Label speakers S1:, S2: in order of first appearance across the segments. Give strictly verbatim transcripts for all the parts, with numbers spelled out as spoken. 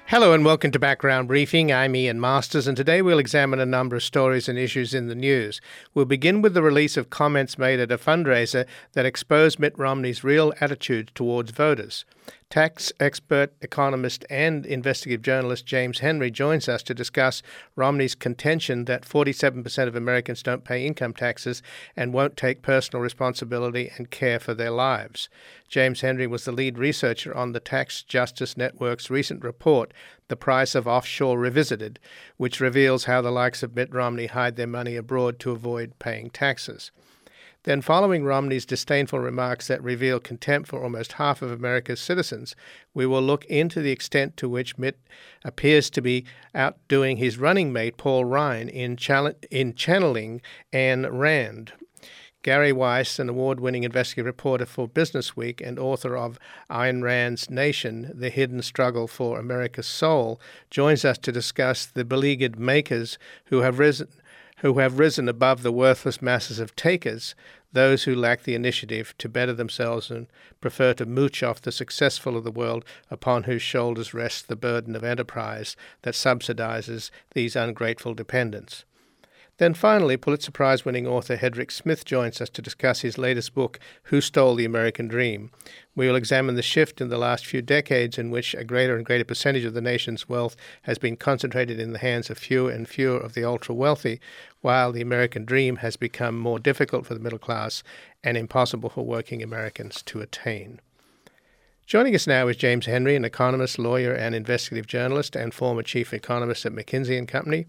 S1: Hello and welcome to Background Briefing. I'm Ian Masters, and today we'll examine a number of stories and issues in the news. We'll begin with the release of comments made at a fundraiser that exposed Mitt Romney's real attitude towards voters. Tax expert, economist, and investigative journalist James Henry joins us to discuss Romney's contention that forty-seven percent of Americans don't pay income taxes and won't take personal responsibility and care for their lives. James Henry was the lead researcher on the Tax Justice Network's recent report, The Price of Offshore Revisited, which reveals how the likes of Mitt Romney hide their money abroad to avoid paying taxes. Then, following Romney's disdainful remarks that reveal contempt for almost half of America's citizens, we will look into the extent to which Mitt appears to be outdoing his running mate Paul Ryan in, chal- in channeling Ayn Rand. Gary Weiss, an award-winning investigative reporter for Business Week and author of Ayn Rand's Nation, The Hidden Struggle for America's Soul, joins us to discuss the beleaguered makers who have risen who have risen above the worthless masses of takers, those who lack the initiative to better themselves and prefer to mooch off the successful of the world upon whose shoulders rests the burden of enterprise that subsidizes these ungrateful dependents. Then finally, Pulitzer Prize-winning author Hedrick Smith joins us to discuss his latest book, Who Stole the American Dream? We will examine the shift in the last few decades in which a greater and greater percentage of the nation's wealth has been concentrated in the hands of fewer and fewer of the ultra-wealthy, while the American dream has become more difficult for the middle class and impossible for working Americans to attain. Joining us now is James Henry, an economist, lawyer, and investigative journalist, and former chief economist at McKinsey and Company.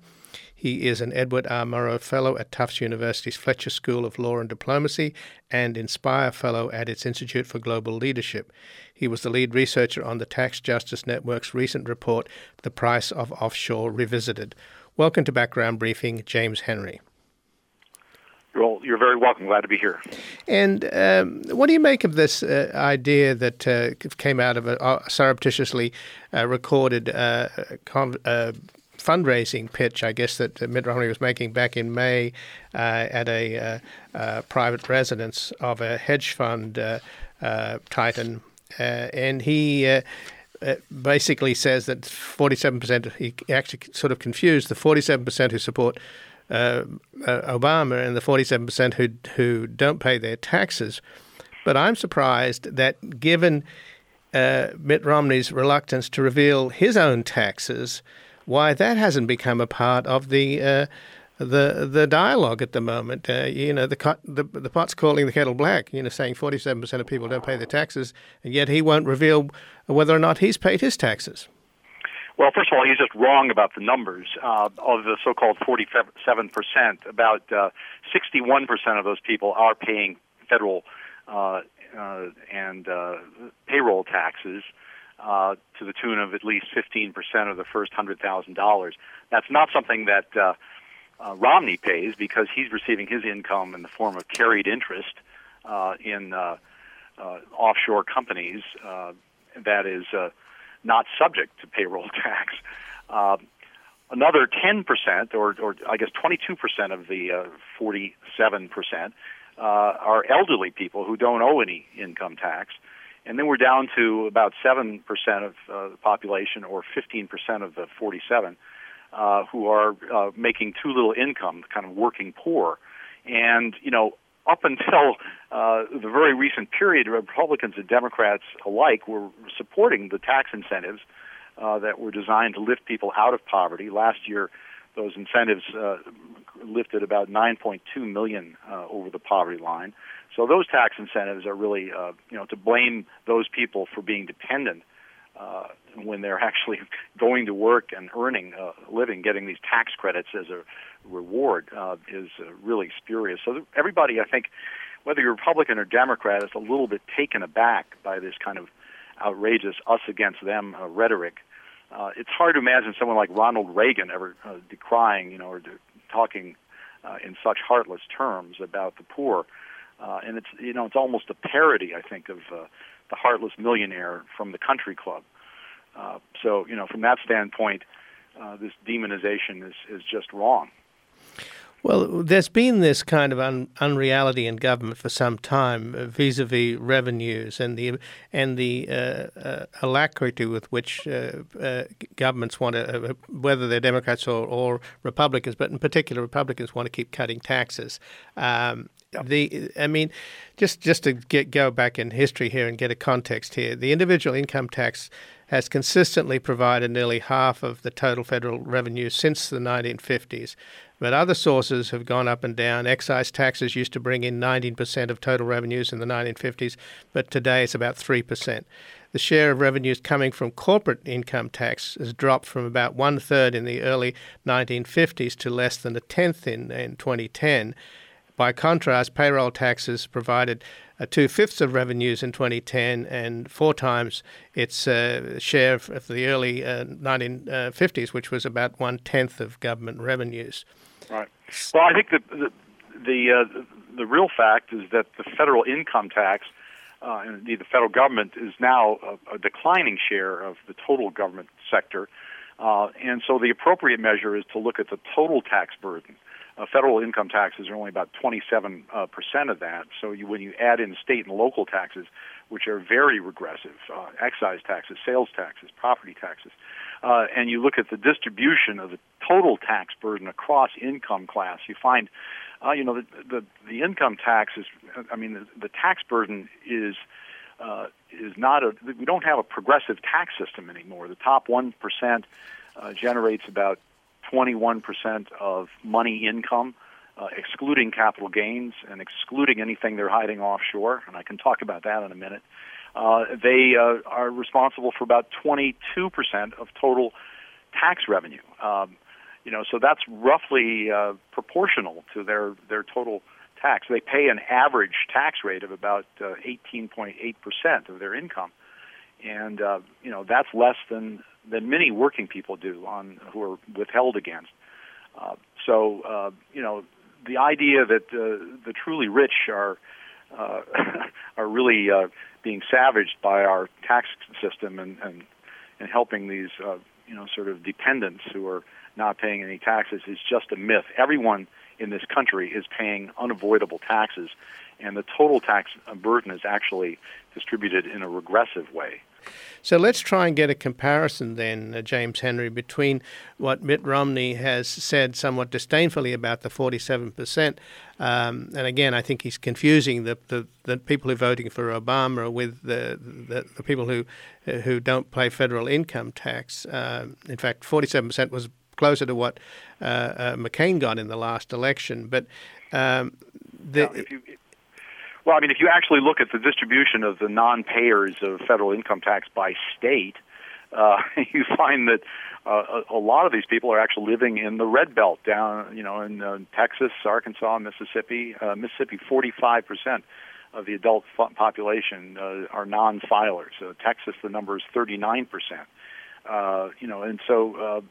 S1: He is an Edward R. Murrow Fellow at Tufts University's Fletcher School of Law and Diplomacy and Inspire Fellow at its Institute for Global Leadership. He was the lead researcher on the Tax Justice Network's recent report, The Price of Offshore Revisited. Welcome to Background Briefing, James Henry.
S2: Well, you're very welcome. Glad to be here.
S1: And um, what do you make of this uh, idea that uh, came out of a uh, surreptitiously uh, recorded uh, con- uh, fundraising pitch, I guess, that Mitt Romney was making back in May uh, at a uh, uh, private residence of a hedge fund uh, uh, titan. Uh, and he uh, uh, basically says that forty-seven percent, he actually sort of confused the forty-seven percent who support uh, uh, Obama and the forty-seven percent who, who don't pay their taxes. But I'm surprised that given uh, Mitt Romney's reluctance to reveal his own taxes, why that hasn't become a part of the uh, the the dialogue at the moment. Uh, you know, the, the the pot's calling the kettle black. You know, saying forty-seven percent of people don't pay their taxes, and yet he won't reveal whether or not he's paid his taxes.
S2: Well, first of all, he's just wrong about the numbers. Uh, of the so-called forty-seven percent, about uh, sixty-one percent of those people are paying federal uh, uh, and uh, payroll taxes. Uh, to the tune of at least fifteen percent of the first one hundred thousand dollars. That's not something that uh, uh, Romney pays because he's receiving his income in the form of carried interest uh, in uh, uh, offshore companies uh, that is uh, not subject to payroll tax. Uh, another ten percent, or, or I guess twenty-two percent of the uh, forty-seven percent uh, are elderly people who don't owe any income tax. And then we're down to about seven percent of uh, the population, or fifteen percent of the forty-seven, uh, who are uh, making too little income, kind of working poor. And, you know, up until uh, the very recent period, Republicans and Democrats alike were supporting the tax incentives uh, that were designed to lift people out of poverty. Last year, those incentives uh, lifted about nine point two million uh, over the poverty line. So those tax incentives are really, uh, you know, to blame those people for being dependent uh, when they're actually going to work and earning a living, getting these tax credits as a reward uh, is uh, really spurious. So everybody, I think, whether you're Republican or Democrat, is a little bit taken aback by this kind of outrageous us against them uh, rhetoric. Uh, it's hard to imagine someone like Ronald Reagan ever uh, decrying, you know, or de- talking uh, in such heartless terms about the poor. Uh, and it's, you know, it's almost a parody, I think, of uh, the heartless millionaire from the country club. Uh, so, you know, from that standpoint, uh, this demonization is, is just wrong.
S1: Well, there's been this kind of un- unreality in government for some time uh, vis-a-vis revenues and the and the uh, uh, alacrity with which uh, uh, governments want to, uh, whether they're Democrats or, or Republicans, but in particular Republicans want to keep cutting taxes. Um,
S2: Yep.
S1: The, I mean, just just to get go back in history here and get a context here, the individual income tax has consistently provided nearly half of the total federal revenue since the nineteen fifties. But other sources have gone up and down. Excise taxes used to bring in nineteen percent of total revenues in the nineteen fifties, but today it's about three percent. The share of revenues coming from corporate income tax has dropped from about one-third in the early nineteen fifties to less than a tenth in, in twenty ten. By contrast, payroll taxes provided uh, two-fifths of revenues in twenty ten and four times its uh, share of, of the early uh, nineteen fifties, which was about one-tenth of government revenues.
S2: Right. Well, I think that the the, uh, the real fact is that the federal income tax, uh, and indeed the federal government, is now a, a declining share of the total government sector. Uh, and so the appropriate measure is to look at the total tax burden. Uh, federal income taxes are only about twenty-seven percent uh, percent of that. So you, when you add in state and local taxes, which are very regressive, uh, excise taxes, sales taxes, property taxes, uh, and you look at the distribution of the total tax burden across income class, you find, uh, you know, the, the the income tax is, I mean, the, the tax burden is uh, is not a, we don't have a progressive tax system anymore. The top one percent uh, generates about twenty-one percent of money income, uh, excluding capital gains and excluding anything they're hiding offshore, and I can talk about that in a minute. Uh, they uh, are responsible for about twenty-two percent of total tax revenue. Um, you know, so that's roughly uh, proportional to their, their total tax. They pay an average tax rate of about uh, eighteen point eight percent of their income, and uh, you know that's less than than many working people do on who are withheld against. Uh, so, uh, you know, the idea that uh, the truly rich are uh, are really uh, being savaged by our tax system and, and, and helping these, uh, you know, sort of dependents who are not paying any taxes is just a myth. Everyone in this country is paying unavoidable taxes, and the total tax burden is actually distributed in a regressive way.
S1: So let's try and get a comparison then, uh, James Henry, between what Mitt Romney has said somewhat disdainfully about the forty-seven percent. Um, and again, I think he's confusing the, the, the people who are voting for Obama with the, the, the people who who don't pay federal income tax. Uh, in fact, forty-seven percent was closer to what uh, uh, McCain got in the last election. But um, the...
S2: Now, if you, Well, I mean, if you actually look at the distribution of the non-payers of federal income tax by state, uh, you find that uh, a, a lot of these people are actually living in the red belt down, you know, in uh, Texas, Arkansas, Mississippi. Uh, Mississippi, forty-five percent of the adult f- population uh, are non-filers. Uh, Texas, the number is thirty-nine percent. Uh, you know, and so uh,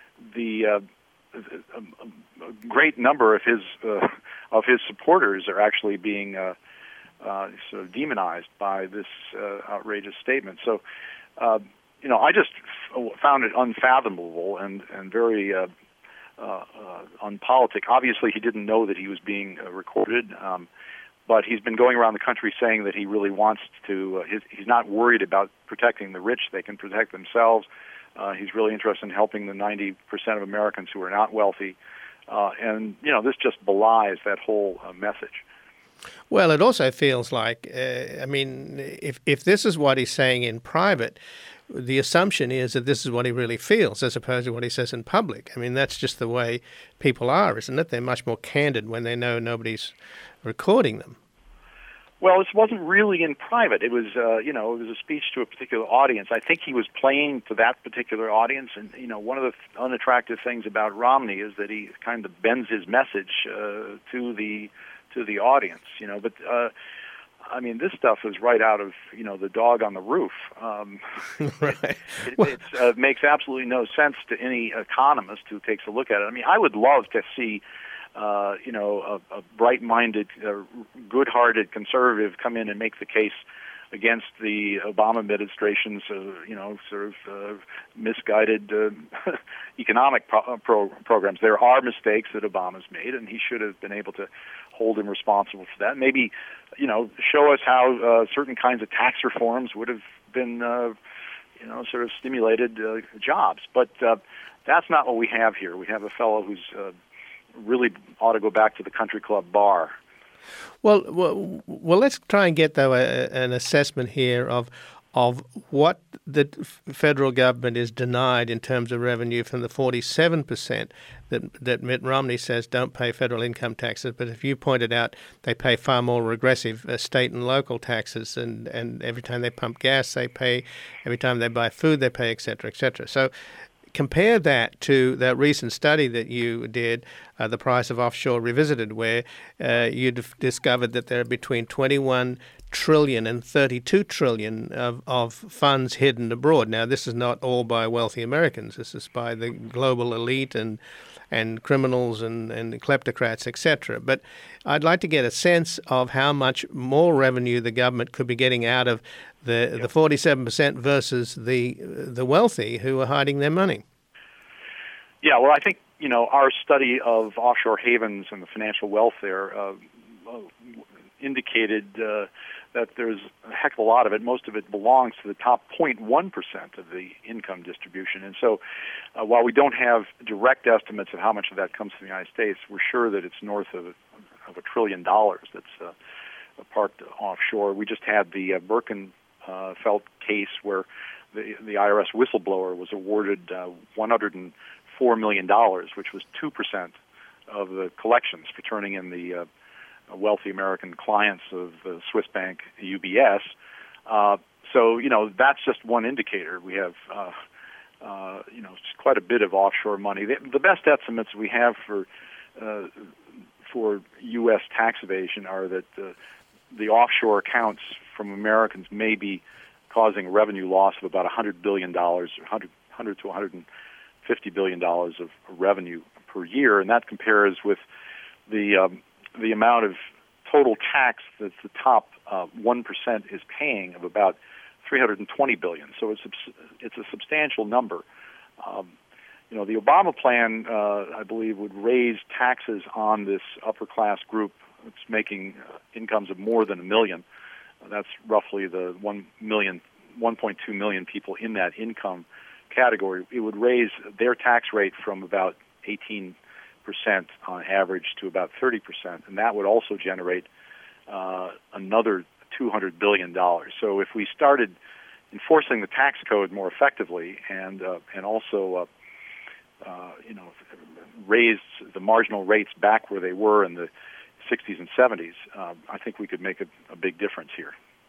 S2: the uh, a, a great number of his uh, of his supporters are actually being uh, Uh, sort of demonized by this uh, outrageous statement. So, uh, you know, I just f- found it unfathomable and and very uh, uh, uh, unpolitic. Obviously, he didn't know that he was being uh, recorded, um, but he's been going around the country saying that he really wants to. Uh, his, he's not worried about protecting the rich; they can protect themselves. Uh, he's really interested in helping the ninety percent of Americans who are not wealthy, uh, and you know, this just belies that whole uh, message.
S1: Well, it also feels like, uh, I mean, if if this is what he's saying in private, the assumption is that this is what he really feels as opposed to what he says in public. I mean, that's just the way people are, isn't it? They're much more candid when they know nobody's recording them.
S2: Well, this wasn't really in private. It was, uh, you know, it was a speech to a particular audience. I think he was playing to that particular audience. And, you know, one of the unattractive things about Romney is that he kind of bends his message uh, to the to the audience, you know, but, uh, I mean, this stuff is right out of, you know, The Dog on the Roof. Um,
S1: right.
S2: It, it uh, makes absolutely no sense to any economist who takes a look at it. I mean, I would love to see, uh, you know, a, a bright-minded, uh, good-hearted conservative come in and make the case, against the Obama administration's, uh, you know, sort of uh, misguided uh, economic pro- pro- programs. There are mistakes that Obama's made, and he should have been able to hold him responsible for that. Maybe, you know, show us how uh, certain kinds of tax reforms would have been, uh, you know, sort of stimulated uh, jobs. But uh, that's not what we have here. We have a fellow who's uh, really ought to go back to the country club bar.
S1: Well, well, well let's try and get, though, a, an assessment here of of what the federal government is denied in terms of revenue from the forty-seven percent that that Mitt Romney says don't pay federal income taxes. But if you pointed out, they pay far more regressive uh, state and local taxes, and, and every time they pump gas, they pay, every time they buy food, they pay, et cetera, et cetera. So compare that to that recent study that you did, uh, The Price of Offshore Revisited, where uh, you d- discovered that there are between twenty-one trillion and thirty-two trillion of, of funds hidden abroad. Now, this is not all by wealthy Americans. This is by the global elite and and criminals and, and kleptocrats, et cetera. But I'd like to get a sense of how much more revenue the government could be getting out of the yep. the forty-seven percent versus the the wealthy who are hiding their money.
S2: Yeah, well, I think, you know, our study of offshore havens and the financial wealth there uh, indicated uh, that there's a heck of a lot of it. Most of it belongs to the top zero point one percent of the income distribution. And so uh, while we don't have direct estimates of how much of that comes from the United States, we're sure that it's north of, of a trillion dollars that's uh, parked offshore. We just had the uh, Birkenfeld case where the, the I R S whistleblower was awarded uh, one hundred four million dollars, which was two percent of the collections for turning in the uh, wealthy American clients of the Swiss bank U B S. Uh, so, you know, that's just one indicator. We have, uh, uh, you know, quite a bit of offshore money. The, the best estimates we have for uh, for U S tax evasion are that uh, the offshore accounts from Americans may be causing revenue loss of about one hundred billion dollars, one hundred, one hundred to one hundred fifty billion dollars of revenue per year, and that compares with the um, the amount of total tax that the top uh, one percent is paying of about three hundred twenty billion dollars. So it's a, it's a substantial number. Um, you know, the Obama plan, uh, I believe, would raise taxes on this upper class group that's making uh, incomes of more than a million. Uh, that's roughly the one million, one point two million people in that income category. It would raise their tax rate from about eighteen percent on average to about thirty percent, and that would also generate uh, another two hundred billion dollars. So if we started enforcing the tax code more effectively and uh, and also uh, uh, you know raised the marginal rates back where they were in the sixties and seventies, uh, I think we could make a, a big difference here.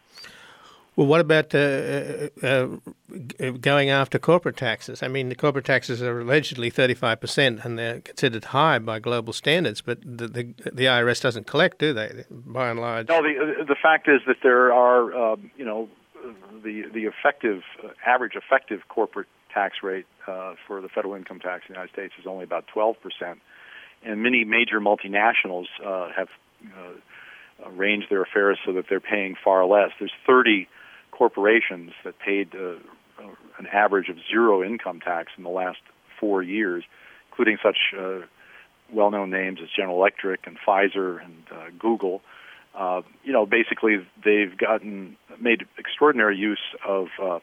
S1: Well, what about uh, uh, going after corporate taxes? I mean, the corporate taxes are allegedly thirty-five percent, and they're considered high by global standards, but the, the, the I R S doesn't collect, do they, by and large?
S2: No, the, the fact is that there are, uh, you know, the, the effective, uh, average effective corporate tax rate uh, for the federal income tax in the United States is only about twelve percent, and many major multinationals uh, have uh, arranged their affairs so that they're paying far less. There's thirty corporations that paid uh, an average of zero income tax in the last four years, including such uh, well-known names as General Electric and Pfizer and uh, Google. Uh, you know, basically they've gotten made extraordinary use of uh,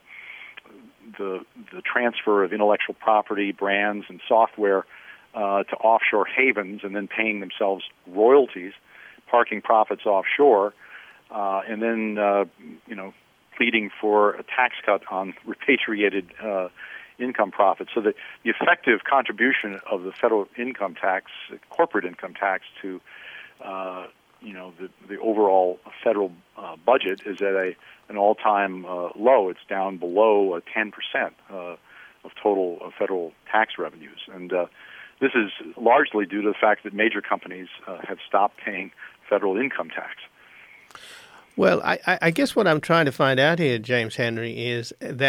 S2: the the transfer of intellectual property, brands, and software uh, to offshore havens, and then paying themselves royalties, parking profits offshore, uh, and then uh, you know. pleading for a tax cut on repatriated uh, income profits. So that the effective contribution of the federal income tax, corporate income tax, to uh, you know the, the overall federal uh, budget is at a an all-time uh, low. It's down below uh, ten percent uh, of total uh, federal tax revenues, and uh, this is largely due to the fact that major companies uh, have stopped paying federal income tax.
S1: Well, I, I guess what I'm trying to find out here, James Henry, is that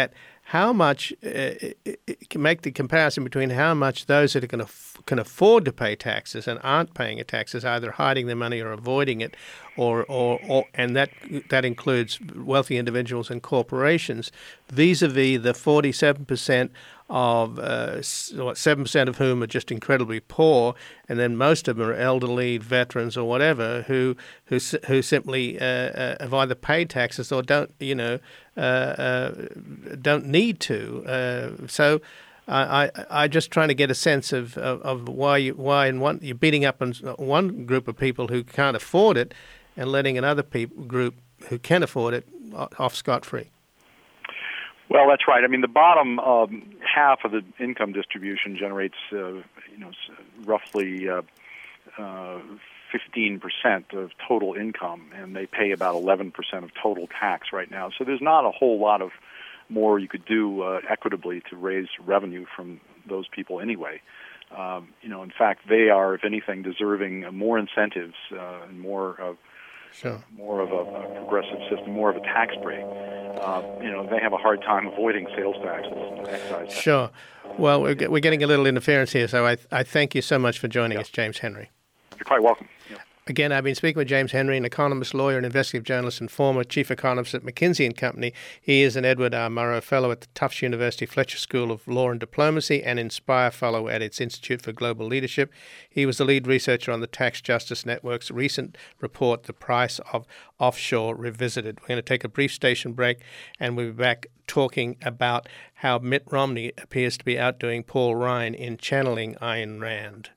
S1: how much uh, it can make the comparison between how much those that can, aff- can afford to pay taxes and aren't paying taxes, either hiding their money or avoiding it, or, or, or and that that includes wealthy individuals and corporations, vis-a-vis the forty-seven percent of uh, seven percent of whom are just incredibly poor, and then most of them are elderly, veterans, or whatever, who who who simply uh, uh, have either paid taxes or don't, you know, uh, uh, don't need to. Uh, so. I, I I just trying to get a sense of of, of why you, why in one you're beating up on one group of people who can't afford it, and letting another peop, group who can afford it off scot-free.
S2: Well, that's right. I mean, the bottom um, half of the income distribution generates, uh, you know, roughly uh, uh, fifteen percent of total income, and they pay about eleven percent of total tax right now. So there's not a whole lot of more you could do uh, equitably to raise revenue from those people anyway. Um, you know, in fact, they are, if anything, deserving more incentives uh, and more of
S1: Sure.
S2: more of a, a progressive system, more of a tax break. Uh, you know, they have a hard time avoiding sales taxes and excise taxes.
S1: Sure. Well, we're, we're getting a little interference here, so I, I thank you so much for joining
S2: yeah.
S1: us, James Henry.
S2: You're quite welcome. Yeah.
S1: Again, I've been speaking with James Henry, an economist, lawyer, and investigative journalist, and former chief economist at McKinsey and Company. He is an Edward R. Murrow Fellow at the Tufts University Fletcher School of Law and Diplomacy and Inspire Fellow at its Institute for Global Leadership. He was the lead researcher on the Tax Justice Network's recent report, The Price of Offshore Revisited. We're going to take a brief station break, and we'll be back talking about how Mitt Romney appears to be outdoing Paul Ryan in channeling Ayn Rand.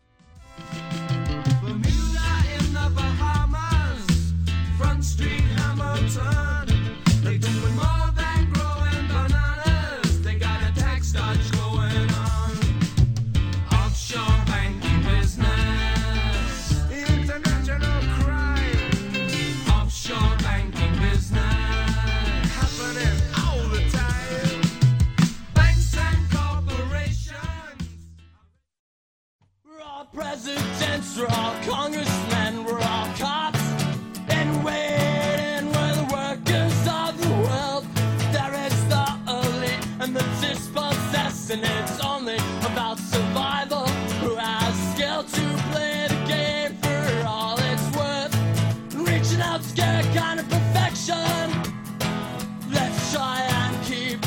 S3: Street Hamilton, they doing more than growing bananas. They got a tax dodge going on. Offshore banking business, international crime. Offshore banking business, happening all the time. Banks and corporations. We're all presidents, we're all congressmen, we're all cops. And waiting where the workers of the world. There is the elite and the dispossessed, and it's only about survival. Who has skill to play the game for all it's worth? Reaching out to get a kind of perfection. Let's try and keep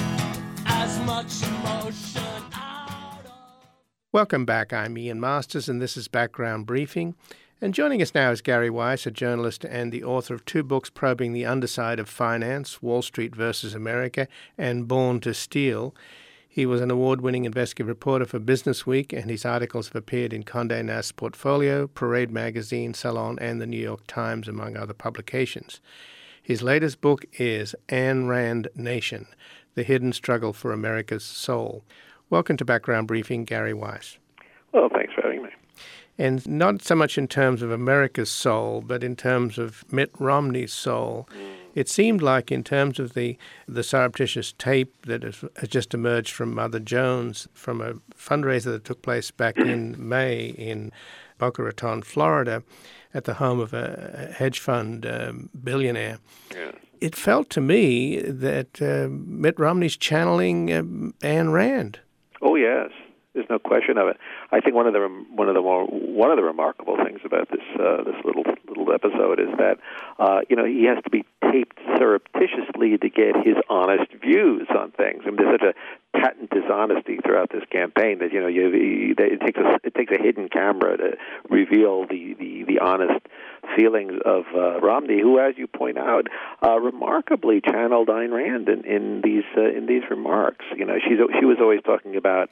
S3: as much emotion out of.
S1: Welcome back. I'm Ian Masters, and this is Background Briefing. And joining us now is Gary Weiss, a journalist and the author of two books probing the underside of finance, Wall Street versus America, and Born to Steal. He was an award-winning investigative reporter for Business Week, and his articles have appeared in Condé Nast Portfolio, Parade Magazine, Salon, and the New York Times, among other publications. His latest book is Ayn Rand Nation, The Hidden Struggle for America's Soul. Welcome to Background Briefing, Gary Weiss.
S4: Well, thanks for having me.
S1: And not so much in terms of America's soul, but in terms of Mitt Romney's soul. Mm. It seemed like in terms of the, the surreptitious tape that has, has just emerged from Mother Jones from a fundraiser that took place back in May in Boca Raton, Florida, at the home of a, a hedge fund um, billionaire.
S4: Yeah.
S1: It felt to me that uh, Mitt Romney's channeling uh, Ayn Rand.
S4: Oh, yes. There's no question of it. I think one of the one of the more one of the remarkable things about this uh, this little little episode is that uh, you know he has to be taped surreptitiously to get his honest views on things. I mean, there's such a patent dishonesty throughout this campaign that you know you, it takes a it takes a hidden camera to reveal the the, the honest feelings of uh, Romney, who, as you point out, uh, remarkably channeled Ayn Rand in, in these uh, in these remarks. You know, she's she was always talking about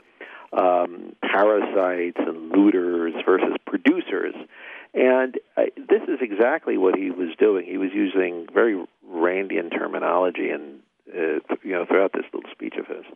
S4: Um, parasites and looters versus producers. And uh, this is exactly what he was doing. He was using very Randian terminology and uh, you know throughout this little speech of his.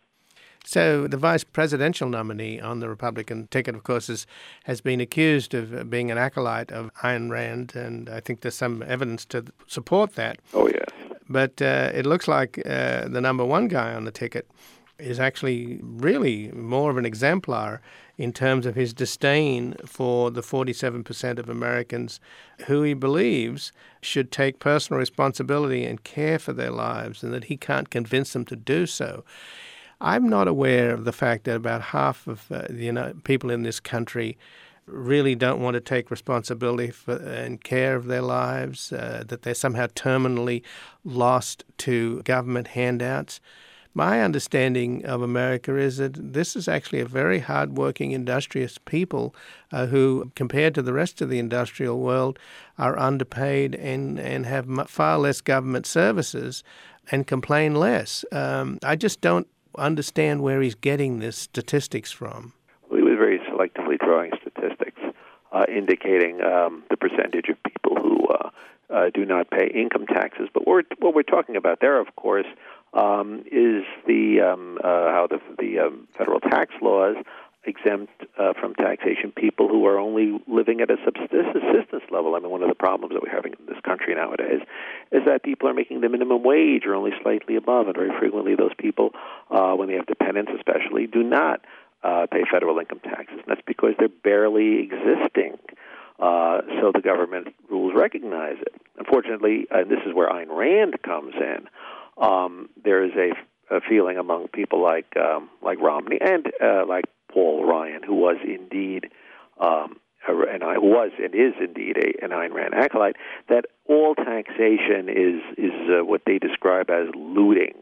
S1: So the vice presidential nominee on the Republican ticket, of course, is, has been accused of being an acolyte of Ayn Rand, and I think there's some evidence to support that.
S4: Oh, yes.
S1: But uh, it looks like uh, the number one guy on the ticket is actually really more of an exemplar in terms of his disdain for the forty-seven percent of Americans who he believes should take personal responsibility and care for their lives, and that he can't convince them to do so. I'm not aware of the fact that about half of uh, the you know, people in this country really don't want to take responsibility for and care of their lives, uh, that they're somehow terminally lost to government handouts. My understanding of America is that this is actually a very hard-working, industrious people uh, who, compared to the rest of the industrial world, are underpaid and, and have far less government services and complain less. Um, I just don't understand where he's getting this statistics from.
S4: Well, he was very selectively drawing statistics uh, indicating um, the percentage of people who uh, uh, do not pay income taxes. But what we're, what we're talking about there, of course, Um, is the um, uh, how the, the um, federal tax laws exempt uh, from taxation people who are only living at a subsistence level. I mean, one of the problems that we're having in this country nowadays is that people are making the minimum wage or only slightly above, and very frequently those people, uh, when they have dependents especially, do not uh, pay federal income taxes. And that's because they're barely existing. Uh, so the government rules recognize it. Unfortunately, and this is where Ayn Rand comes in, Um, there is a, a feeling among people like um, like Romney and uh, like Paul Ryan, who was indeed um, a, and I was and is indeed a, an Ayn Rand acolyte, that all taxation is is uh, what they describe as looting,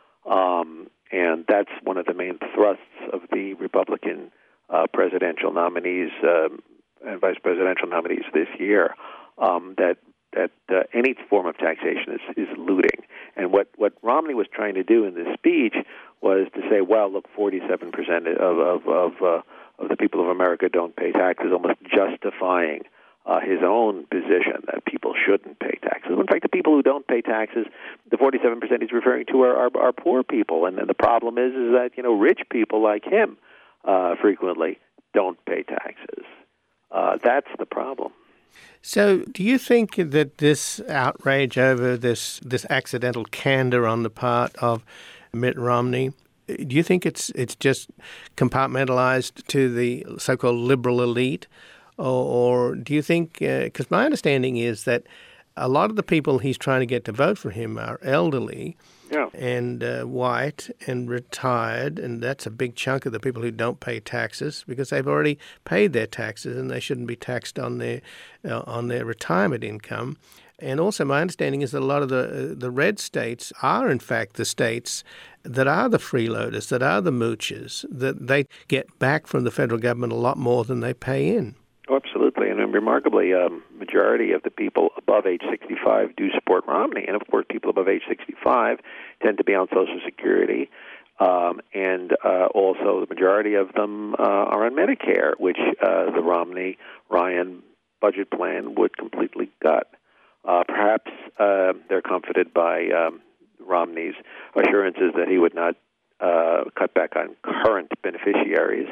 S4: um, and that's one of the main thrusts of the Republican uh, presidential nominees um, and vice presidential nominees this year. Um, that that uh, any form of taxation is, is looting. And what, what Romney was trying to do in this speech was to say, well, look, forty-seven percent of of of, uh, of the people of America don't pay taxes, almost justifying uh, his own position that people shouldn't pay taxes. In fact, the people who don't pay taxes, the forty-seven percent he's referring to are, are, are poor people. And then the problem is, is that, you know, rich people like him uh, frequently don't pay taxes. Uh, that's the problem.
S1: So do you think that this outrage over this this accidental candor on the part of Mitt Romney, do you think it's it's just compartmentalized to the so-called liberal elite? Or, or do you think, because uh, my understanding is that a lot of the people he's trying to get to vote for him are elderly
S4: yeah.
S1: and uh, white and retired, and that's a big chunk of the people who don't pay taxes because they've already paid their taxes and they shouldn't be taxed on their uh, on their retirement income. And also my understanding is that a lot of the uh, the red states are in fact the states that are the freeloaders, that are the moochers, that they get back from the federal government a lot more than they pay in.
S4: Oh, absolutely. And remarkably, a um, majority of the people above age sixty-five do support Romney. And, of course, people above age sixty-five tend to be on Social Security. Um, and uh, also the majority of them uh, are on Medicare, which uh, the Romney-Ryan budget plan would completely gut. Uh, perhaps uh, they're comforted by um, Romney's assurances that he would not uh, cut back on current beneficiaries.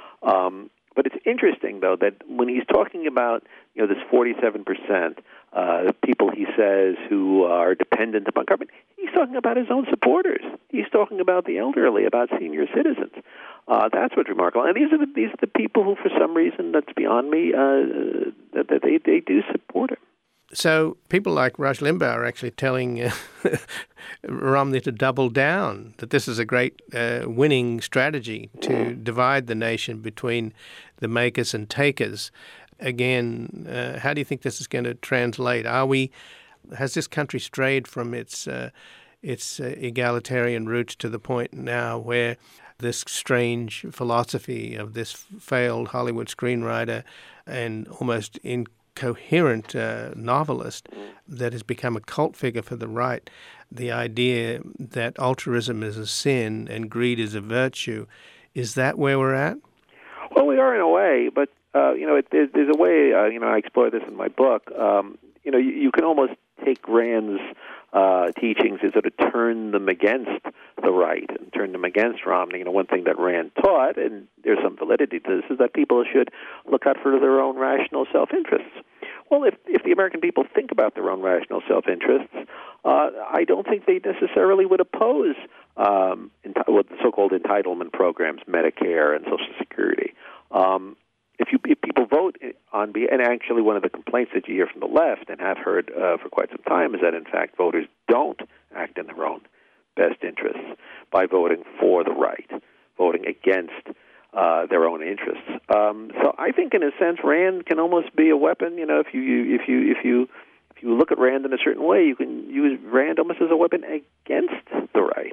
S4: Um But it's interesting, though, that when he's talking about, you know, this forty-seven percent, uh, the people he says who are dependent upon government, he's talking about his own supporters. He's talking about the elderly, about senior citizens. Uh, that's what's remarkable. And these are the, these are the people who, for some reason that's beyond me, uh, that, that they, they do support him.
S1: So people like Rush Limbaugh are actually telling uh, Romney to double down, that this is a great uh, winning strategy to divide the nation between the makers and takers. Again, uh, how do you think this is going to translate? Are we, has this country strayed from its uh, its uh, egalitarian roots to the point now where this strange philosophy of this failed Hollywood screenwriter and almost in coherent uh, novelist that has become a cult figure for the right, the idea that altruism is a sin and greed is a virtue, is that where we're at?
S4: Well, we are in a way, but uh, you know, it, there's, there's a way, uh, you know, I explore this in my book. Um, you know, you, you can almost take Rand's uh, teachings and sort of turn them against the right and turn them against Romney. You know, one thing that Rand taught, and there's some validity to this, is that people should look out for their own rational self-interests. Well, if if the American people think about their own rational self-interests, uh, I don't think they necessarily would oppose um, enti- what the so-called entitlement programs, Medicare and Social Security. Um, if you if people vote on, and actually one of the complaints that you hear from the left and have heard uh, for quite some time is that in fact voters don't act in their own best interests by voting for the right, voting against uh, their own interests. Um, so I think, in a sense, Rand can almost be a weapon. You know, if you, you if you if you if you look at Rand in a certain way, you can use Rand almost as a weapon against the right,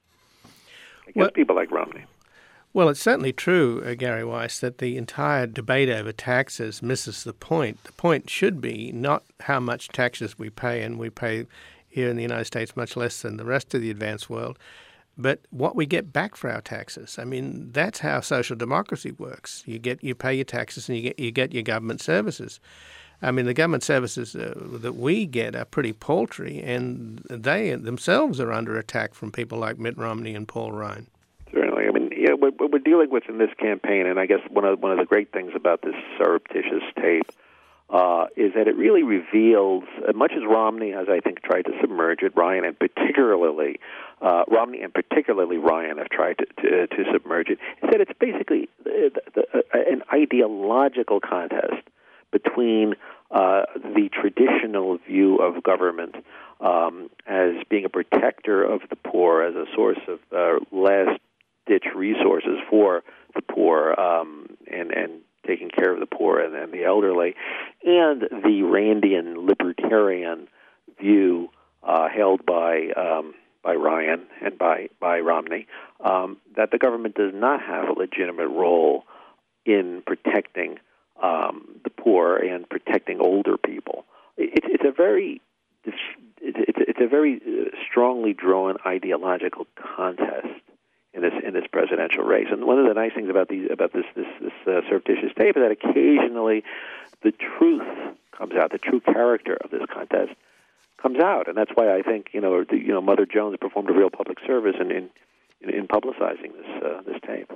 S4: against well, people like Romney.
S1: Well, it's certainly true, uh, Gary Weiss, that the entire debate over taxes misses the point. The point should be not how much taxes we pay, and we pay here in the United States much less than the rest of the advanced world, but what we get back for our taxes. I mean, that's how social democracy works. You get you pay your taxes and you get you get your government services. I mean, the government services uh, that we get are pretty paltry, and they themselves are under attack from people like Mitt Romney and Paul Ryan.
S4: Certainly. I mean, yeah, what, what we're dealing with in this campaign, and I guess one of one of the great things about this surreptitious tape uh, is that it really reveals, as much as Romney has, I think, tried to submerge it, Ryan and particularly uh, Romney and particularly Ryan have tried to, to, to submerge it, is that it's basically the, the, uh, an ideological contest between uh, the traditional view of government um, as being a protector of the poor, as a source of uh, last-ditch resources for the poor, um, and, and taking care of the poor and, and the elderly, and the Randian libertarian view uh, held by um, by Ryan and by, by Romney, um, that the government does not have a legitimate role in protecting Um, the poor and protecting older people. It, it's a very, it's, it's, it's a very strongly drawn ideological contest in this in this presidential race. And one of the nice things about these about this this, this uh, surreptitious tape is that occasionally the truth comes out, the true character of this contest comes out, and that's why I think you know the, you know Mother Jones performed a real public service in in, in publicizing this uh, this tape.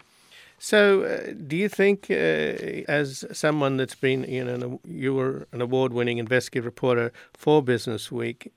S1: So, uh, do you think, uh, as someone that's been, you know, you were an award-winning investigative reporter for Business Week,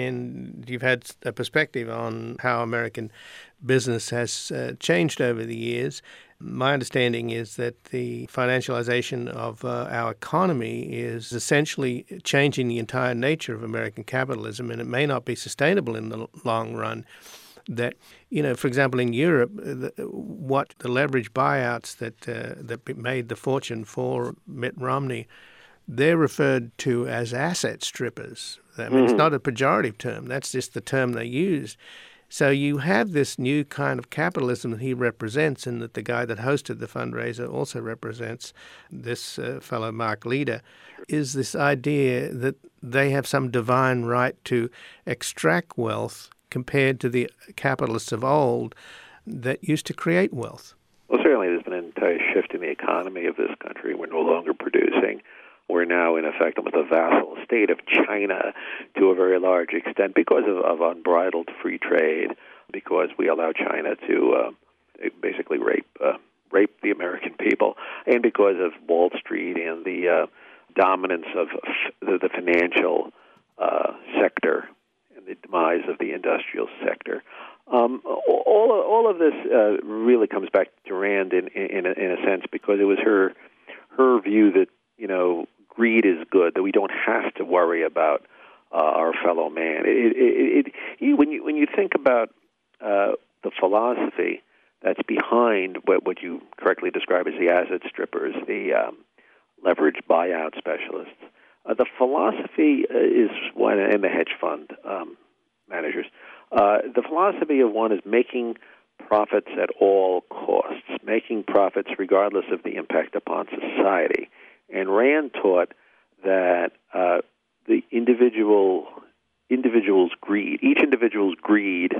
S1: and you've had a perspective on how American business has uh, changed over the years. My understanding is that the financialization of uh, our economy is essentially changing the entire nature of American capitalism, and it may not be sustainable in the long run. That, you know, for example, in Europe, the, what the leverage buyouts that uh, that made the fortune for Mitt Romney, they're referred to as asset strippers. I mean, mm-hmm. It's not a pejorative term. That's just the term they use. So you have this new kind of capitalism that he represents, and that the guy that hosted the fundraiser also represents, this uh, fellow Mark Leder, is this idea that they have some divine right to extract wealth compared to the capitalists of old that used to create wealth.
S4: Well, certainly there's been an entire shift in the economy of this country. We're no longer producing. We're now, in effect, almost a vassal state of China to a very large extent because of, of unbridled free trade, because we allow China to uh, basically rape uh, rape the American people, and because of Wall Street and the uh, dominance of f- the, the financial uh, sector, the demise of the industrial sector. Um, all, all of this uh, really comes back to Rand in, in, a, in a sense, because it was her her view that, you know, greed is good, that we don't have to worry about uh, our fellow man. It, it, it, it, when you when you think about uh, the philosophy that's behind what, what you correctly describe as the asset strippers, the um, leveraged buyout specialists, Uh, the philosophy uh, is one, and the hedge fund um, managers, uh, the philosophy of one is making profits at all costs, making profits regardless of the impact upon society. And Rand taught that uh, the individual individual's greed, each individual's greed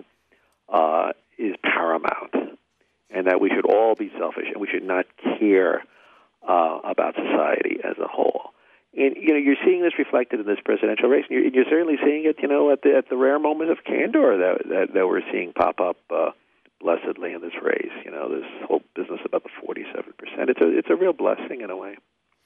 S4: uh, is paramount, and that we should all be selfish, and we should not care uh, about society as a whole. And you know, you're seeing this reflected in this presidential race, and you're, you're certainly seeing it, you know, at the at the rare moment of candor that that, that we're seeing pop up uh, blessedly in this race. You know, this whole business about the forty-seven percent. It's a it's a real blessing in a way.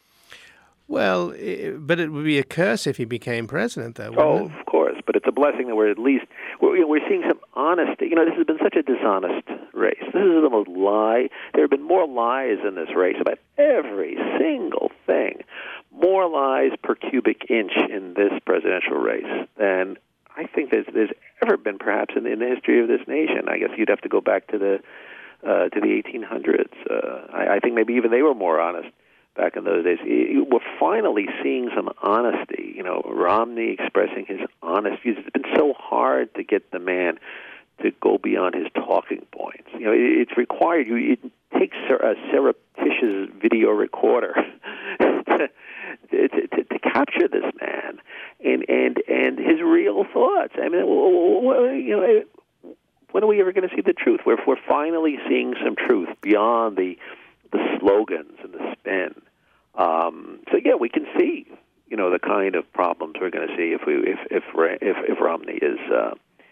S1: Well, i- but it would be a curse if he became president, though,
S4: Oh,
S1: wouldn't it?
S4: of course, but it's a blessing that we're at least we're, you know, we're seeing some honesty. You know, this has been such a dishonest race. This is the most lie. There have been more lies in this race about every single thing. More lies per cubic inch in this presidential race than I think there's, there's ever been, perhaps, in, in the history of this nation. I guess you'd have to go back to the uh, to the eighteen hundreds. Uh, I, I think maybe even they were more honest back in those days. We're finally seeing some honesty. You know, Romney expressing his honest views. It's been so hard to get the man to go beyond his talking points. You know, it, it's required. You, it takes a surreptitious video recorder to, to, to, to capture this man and, and and his real thoughts. I mean, you know, when are we ever going to see the truth? We're we're finally seeing some truth beyond the the slogans and the spin. Um, so yeah, we can see, you know, the kind of problems we're going to see if we if if if, if Romney is uh,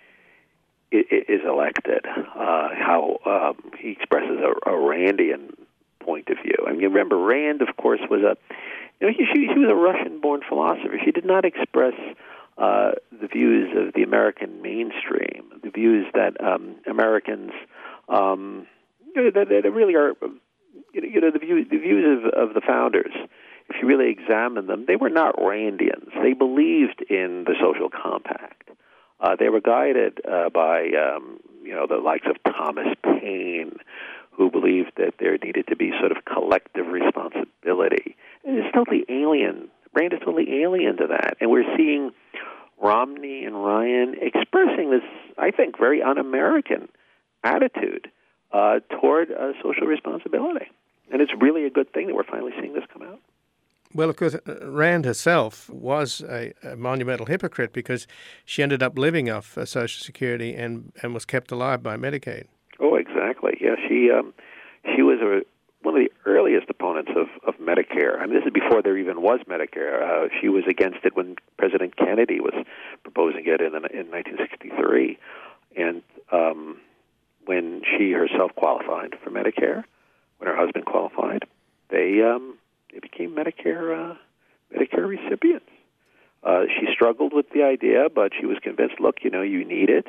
S4: is elected. Uh, how um, he expresses a, a Randian point of view. I mean, remember, Rand, of course, was a you know she she was a Russian-born philosopher. She did not express uh, the views of the American mainstream, the views that um, Americans um, you know, that, that really are. You know, the, view, the views of, of the founders, if you really examine them, they were not Randians. They believed in the social compact. Uh, they were guided uh, by, um, you know, the likes of Thomas Paine, who believed that there needed to be sort of collective responsibility. And it's totally alien. Rand is totally alien to that. And we're seeing Romney and Ryan expressing this, I think, very un-American attitude uh, toward uh, social responsibility. And it's really a good thing that we're finally seeing this come out.
S1: Well, of course, uh, Rand herself was a, a monumental hypocrite because she ended up living off uh, Social Security and, and was kept alive by Medicaid.
S4: Oh, exactly. Yeah, she um, she was a, one of the earliest opponents of, of Medicare. I mean, this is before there even was Medicare. Uh, she was against it when President Kennedy was proposing it in in nineteen sixty-three, and um, when she herself qualified for Medicare, when her husband qualified, they um, they became Medicare uh, Medicare recipients. Uh, she struggled with the idea, but she was convinced. Look, you know, you need it.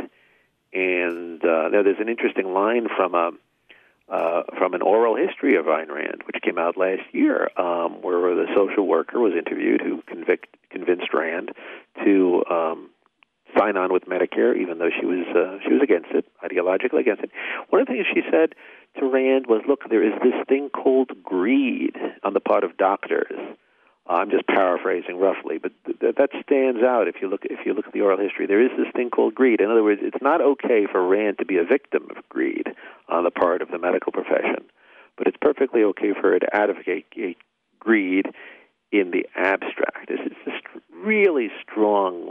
S4: And uh, now there's an interesting line from a uh, from an oral history of Ayn Rand, which came out last year, um, where the social worker was interviewed who convict, convinced Rand to um, sign on with Medicare, even though she was uh, she was against it, ideologically against it. One of the things she said to Rand was, "Look, there is this thing called greed on the part of doctors." Uh, I'm just paraphrasing roughly, but th- that stands out if you look if you look at the oral history. There is this thing called greed. In other words, it's not okay for Rand to be a victim of greed on the part of the medical profession, but it's perfectly okay for her to advocate greed in the abstract. It's, it's this really strong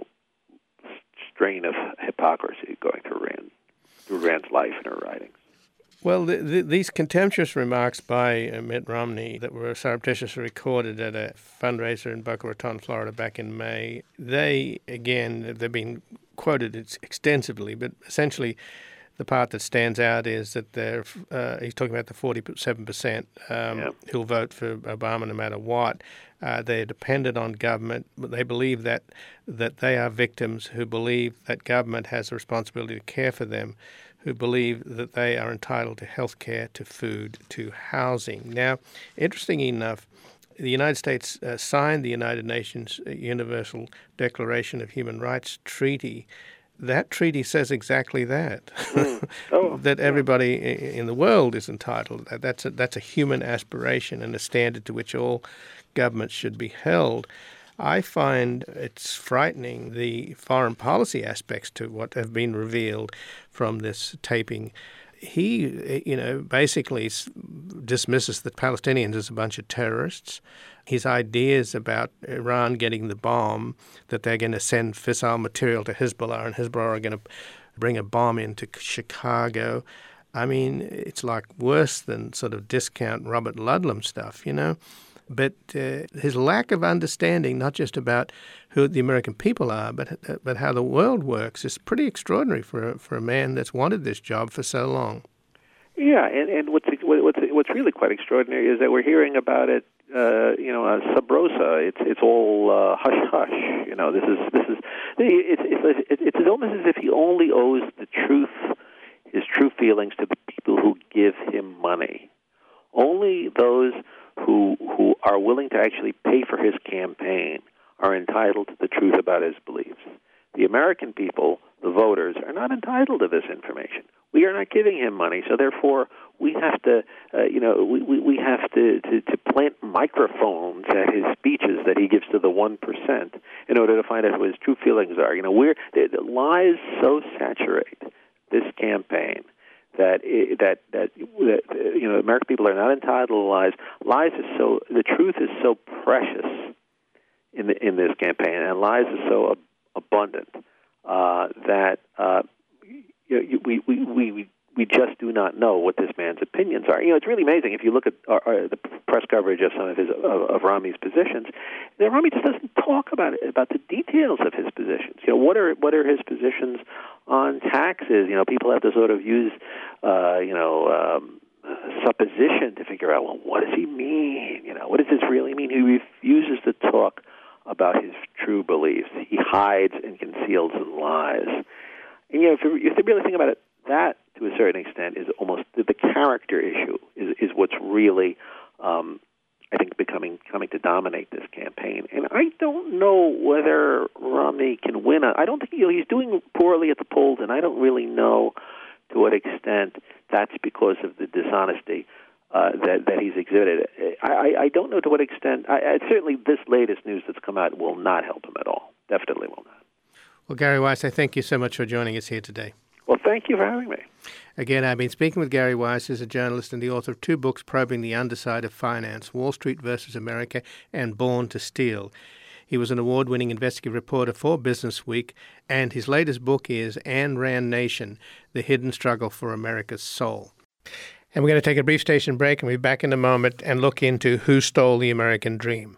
S4: strain of hypocrisy going through Rand, through Rand's life and her writings.
S1: Well, the, the, these contemptuous remarks by uh, Mitt Romney that were surreptitiously recorded at a fundraiser in Boca Raton, Florida, back in May, they, again, they've been quoted extensively, but essentially the part that stands out is that they're, uh, he's talking about the forty-seven percent um, yeah. who'll vote for Obama no matter what. Uh, they're dependent on government. They believe that that they are victims who believe that government has a responsibility to care for them, who believe that they are entitled to health care, to food, to housing. Now, interesting enough, the United States uh, signed the United Nations Universal Declaration of Human Rights Treaty. That treaty says exactly that, mm. oh, that everybody yeah. in the world is entitled. That's a, that's a human aspiration and a standard to which all governments should be held. I find it's frightening, the foreign policy aspects to what have been revealed from this taping. He, you know, basically dismisses the Palestinians as a bunch of terrorists. His ideas about Iran getting the bomb, that they're going to send fissile material to Hezbollah and Hezbollah are going to bring a bomb into Chicago. I mean, it's like worse than sort of discount Robert Ludlum stuff, you know. But uh, his lack of understanding, not just about who the American people are, but uh, but how the world works, is pretty extraordinary for a, for a man that's wanted this job for so long.
S4: Yeah, and, and what's what's what's really quite extraordinary is that we're hearing about it, uh, you know, uh, sub rosa. It's it's all uh, hush hush. You know, this is this is it's it's it's almost as if he only owes the truth, his true feelings, to the people who give him money. Only those who who are willing to actually pay for his campaign are entitled to the truth about his beliefs. The American people, the voters, are not entitled to this information. We are not giving him money, so therefore we have to, uh, you know, we, we, we have to, to, to plant microphones at his speeches that he gives to the one percent in order to find out what his true feelings are. You know, we're, the, the lies so saturate this campaign that that that that you know, American people are not entitled to lies. Lies is so the truth is so precious in the, in this campaign, and lies is so ab- abundant uh, that uh, you know, we, we we we just do not know what this man's opinions are. You know, it's really amazing if you look at our, our, the press coverage of some of his of, of Romney's positions. You know, Romney just doesn't talk about it, about the details of his positions. You know, what are what are his positions on taxes? You know, people have to sort of use, uh, you know, um, supposition to figure out, well, what does he mean? You know, what does this really mean? He refuses to talk about his true beliefs. He hides and conceals and lies. And, you know, if you, if you really think about it, that, to a certain extent, is almost the, the character issue is, is what's really, um, I think, becoming coming to dominate this campaign. And I don't know whether Romney can win. I don't think, you know, he's doing poorly at the polls, and I don't really know to what extent that's because of the dishonesty uh, that, that he's exhibited. I, I, I don't know to what extent. I, I, certainly, this latest news that's come out will not help him at all. Definitely will not.
S1: Well, Gary Weiss, I thank you so much for joining us here today.
S4: Well, thank you for having me.
S1: Again, I've been speaking with Gary Weiss, who's a journalist and the author of two books probing the underside of finance, Wall Street versus America and Born to Steal. He was an award-winning investigative reporter for Business Week, and his latest book is Ayn Rand Nation, The Hidden Struggle for America's Soul. And we're going to take a brief station break, and we'll be back in a moment and look into who stole the American dream.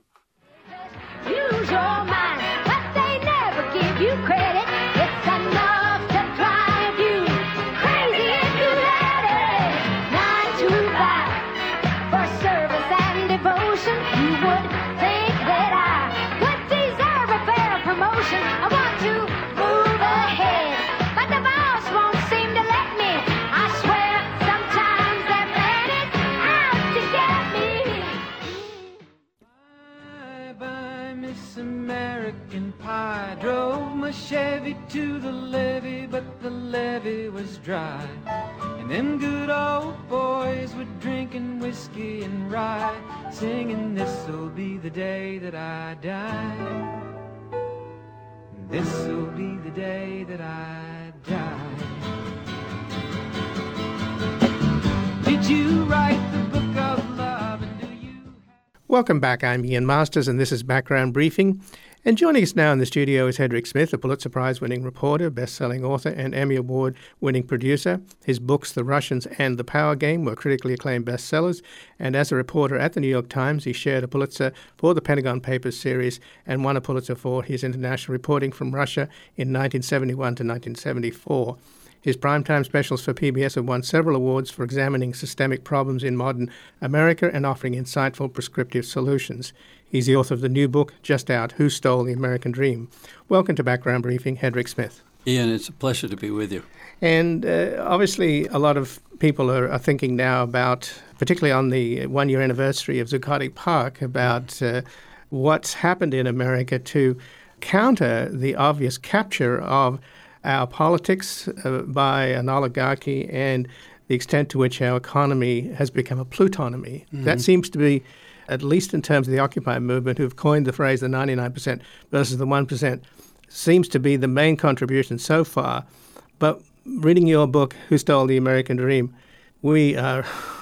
S5: Use your mind, but they never give you credit. It's enough to drive you crazy if you let it. Nine to five for service and devotion. You would think that I would deserve a fair promotion. I want to move ahead, but the boss won't seem to let me. I swear sometimes they're planning out to get me.
S3: Bye bye, Miss American Pie. Drove my Chevy to the levee, but the levee was dry. And them good old boys were drinking whiskey and rye, singing, "This'll be the day that I die. This'll be the day that I die." Did you write the book of love, and do you...
S1: Welcome back. I'm Ian Masters, and this is Background Briefing. And joining us now in the studio is Hedrick Smith, a Pulitzer Prize-winning reporter, best-selling author, and Emmy Award-winning producer. His books, The Russians and The Power Game, were critically acclaimed bestsellers. And as a reporter at the New York Times, he shared a Pulitzer for the Pentagon Papers series and won a Pulitzer for his international reporting from Russia in nineteen seventy-one to nineteen seventy-four. His primetime specials for P B S have won several awards for examining systemic problems in modern America and offering insightful prescriptive solutions. He's the author of the new book, just out, Who Stole the American Dream? Welcome to Background Briefing, Hedrick Smith.
S6: Ian, it's a pleasure to be with you.
S1: And uh, obviously a lot of people are, are thinking now about, particularly on the one-year anniversary of Zuccotti Park, about uh, what's happened in America to counter the obvious capture of our politics uh, by an oligarchy and the extent to which our economy has become a plutonomy. Mm-hmm. That seems to be, at least in terms of the Occupy movement, who've coined the phrase the ninety-nine percent versus the one percent, seems to be the main contribution so far. But reading your book, Who Stole the American Dream, we are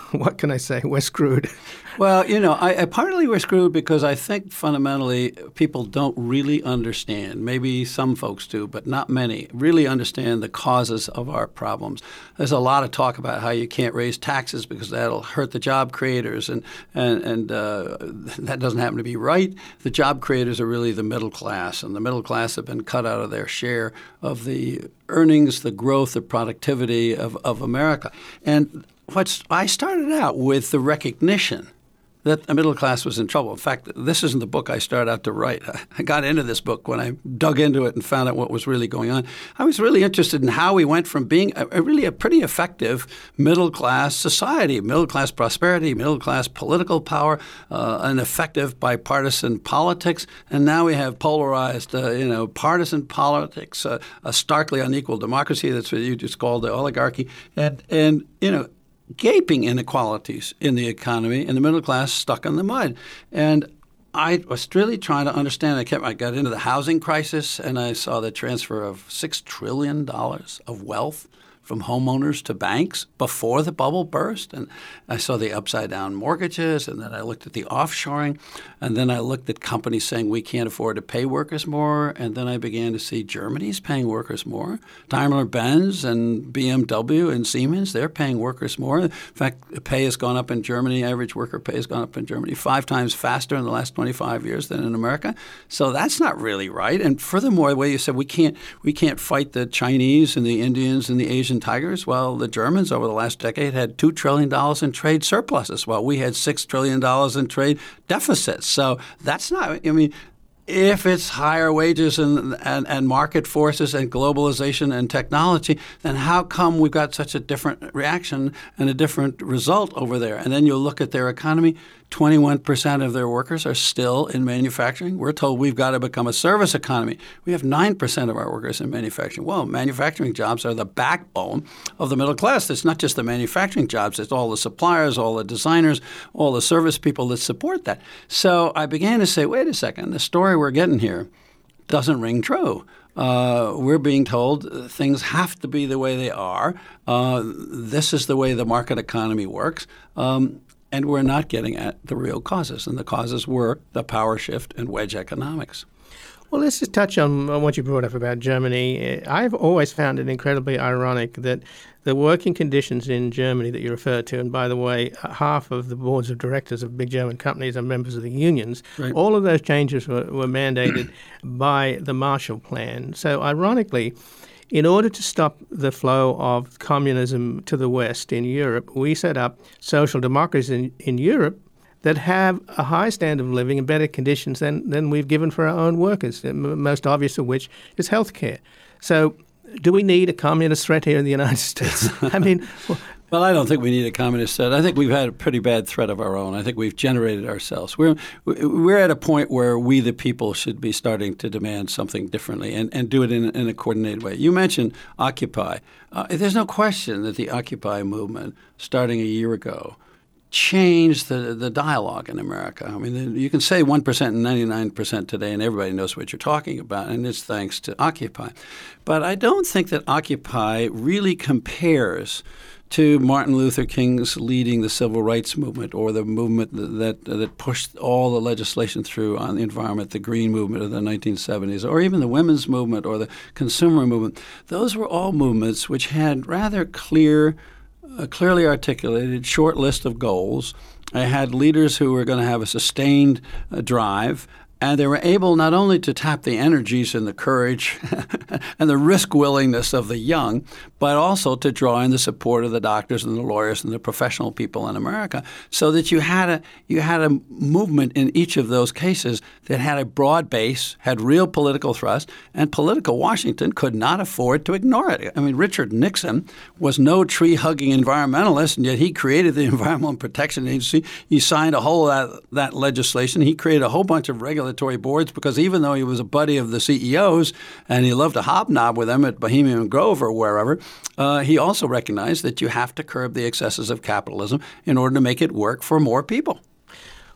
S1: what can I say? We're screwed.
S6: Well, you know, I, I partly we're screwed because I think fundamentally people don't really understand. Maybe some folks do, but not many really understand the causes of our problems. There's a lot of talk about how you can't raise taxes because that'll hurt the job creators, and and and uh, that doesn't happen to be right. The job creators are really the middle class, and the middle class have been cut out of their share of the earnings, the growth, the productivity of, of America. And what's I started out with the recognition that the middle class was in trouble. In fact, this isn't the book I started out to write. I got into this book when I dug into it and found out what was really going on. I was really interested in how we went from being a, a really a pretty effective middle-class society, middle-class prosperity, middle-class political power, uh, an effective bipartisan politics, and now we have polarized, uh, you know, partisan politics, uh, a starkly unequal democracy. That's what you just called the oligarchy, and and you know. gaping inequalities in the economy, and the middle class stuck in the mud. And I was really trying to understand. I kept. I got into the housing crisis, and I saw the transfer of six trillion dollars of wealth from homeowners to banks before the bubble burst. And I saw the upside-down mortgages, and then I looked at the offshoring, and then I looked at companies saying we can't afford to pay workers more, and then I began to see Germany's paying workers more. Daimler-Benz and B M W and Siemens, they're paying workers more. In fact, pay has gone up in Germany, average worker pay has gone up in Germany five times faster in the last twenty-five years than in America. So that's not really right. And furthermore, the way you said we can't we can't fight the Chinese and the Indians and the Asian tigers. Well, the Germans over the last decade had two trillion dollars in trade surpluses, while we had six trillion dollars in trade deficits. So that's not, I mean, if it's higher wages and, and, and market forces and globalization and technology, then how come we've got such a different reaction and a different result over there? And then you look at their economy, twenty-one percent of their workers are still in manufacturing. We're told we've got to become a service economy. We have nine percent of our workers in manufacturing. Well, manufacturing jobs are the backbone of the middle class. It's not just the manufacturing jobs. It's all the suppliers, all the designers, all the service people that support that. So I began to say, wait a second, the story we're getting here doesn't ring true. Uh, we're being told things have to be the way they are. Uh, this is the way the market economy works. Um, And we're not getting at the real causes. And the causes were the power shift and wedge economics.
S1: Well, let's just touch on, on what you brought up about Germany. I've always found it incredibly ironic that the working conditions in Germany that you referred to, and by the way, half of the boards of directors of big German companies are members of the unions, right. All of those changes were, were mandated by the Marshall Plan. So ironically, in order to stop the flow of communism to the West in Europe, we set up social democracies in, in Europe that have a high standard of living and better conditions than, than we've given for our own workers, the most obvious of which is healthcare. So do we need a communist threat here in the United States? I mean... Well,
S6: Well, I don't think we need a communist threat. I think we've had a pretty bad threat of our own. I think we've generated ourselves. We're we're at a point where we, the people, should be starting to demand something differently and, and do it in, in a coordinated way. You mentioned Occupy. Uh, there's no question that the Occupy movement, starting a year ago, changed the the dialogue in America. I mean, you can say one percent and ninety-nine percent today, and everybody knows what you're talking about, and it's thanks to Occupy. But I don't think that Occupy really compares to Martin Luther King's leading the civil rights movement, or the movement that, that that pushed all the legislation through on the environment, the Green Movement of the nineteen seventies, or even the women's movement or the consumer movement. Those were all movements which had rather clear, uh, clearly articulated short list of goals. I had leaders who were going to have a sustained uh, drive. And they were able not only to tap the energies and the courage and the risk willingness of the young, but also to draw in the support of the doctors and the lawyers and the professional people in America, so that you had a you had a movement in each of those cases that had a broad base, had real political thrust, and political Washington could not afford to ignore it. I mean, Richard Nixon was no tree-hugging environmentalist, and yet he created the Environmental Protection Agency. He signed a whole of that, that legislation. He created a whole bunch of regulatory boards, because even though he was a buddy of the C E Os and he loved to hobnob with them at Bohemian Grove or wherever, uh, he also recognized that you have to curb the excesses of capitalism in order to make it work for more people.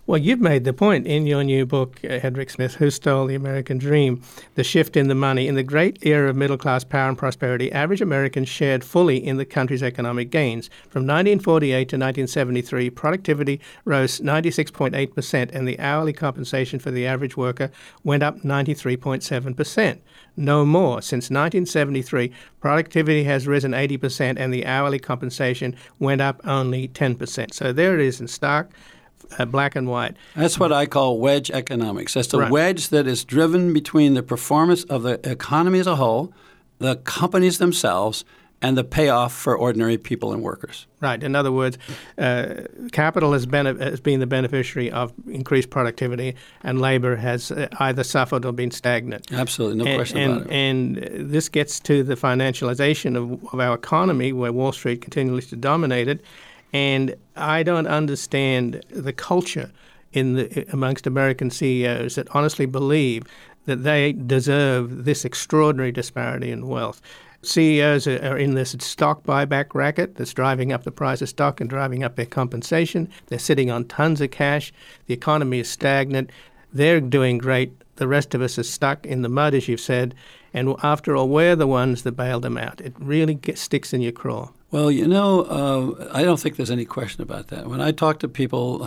S1: Well, you've made the point in your new book, uh, Hedrick Smith, Who Stole the American Dream? The Shift in the Money. In the great era of middle-class power and prosperity, average Americans shared fully in the country's economic gains. From nineteen forty-eight to nineteen seventy-three, productivity rose ninety-six point eight percent, and the hourly compensation for the average worker went up ninety-three point seven percent. No more. Since nineteen seventy-three, productivity has risen eighty percent, and the hourly compensation went up only ten percent. So there it is in stark Uh, black and white.
S6: That's what I call wedge economics. That's the
S1: Right.
S6: wedge that is driven between the performance of the economy as a whole, the companies themselves, and the payoff for ordinary people and workers.
S1: Right. In other words, uh, capital has been, has been the beneficiary of increased productivity, and labor has uh, either suffered or been stagnant.
S6: Absolutely, no
S1: and,
S6: question
S1: and,
S6: about it.
S1: And this gets to the financialization of, of our economy, where Wall Street continues to dominate it. And I don't understand the culture in the amongst American C E Os that honestly believe that they deserve this extraordinary disparity in wealth. C E Os are, are in this stock buyback racket that's driving up the price of stock and driving up their compensation. They're sitting on tons of cash. The economy is stagnant. They're doing great. The rest of us are stuck in the mud, as you've said. And after all, we're the ones that bail them out. It really gets, sticks in your craw.
S6: Well, you know, uh, I don't think there's any question about that. When I talk to people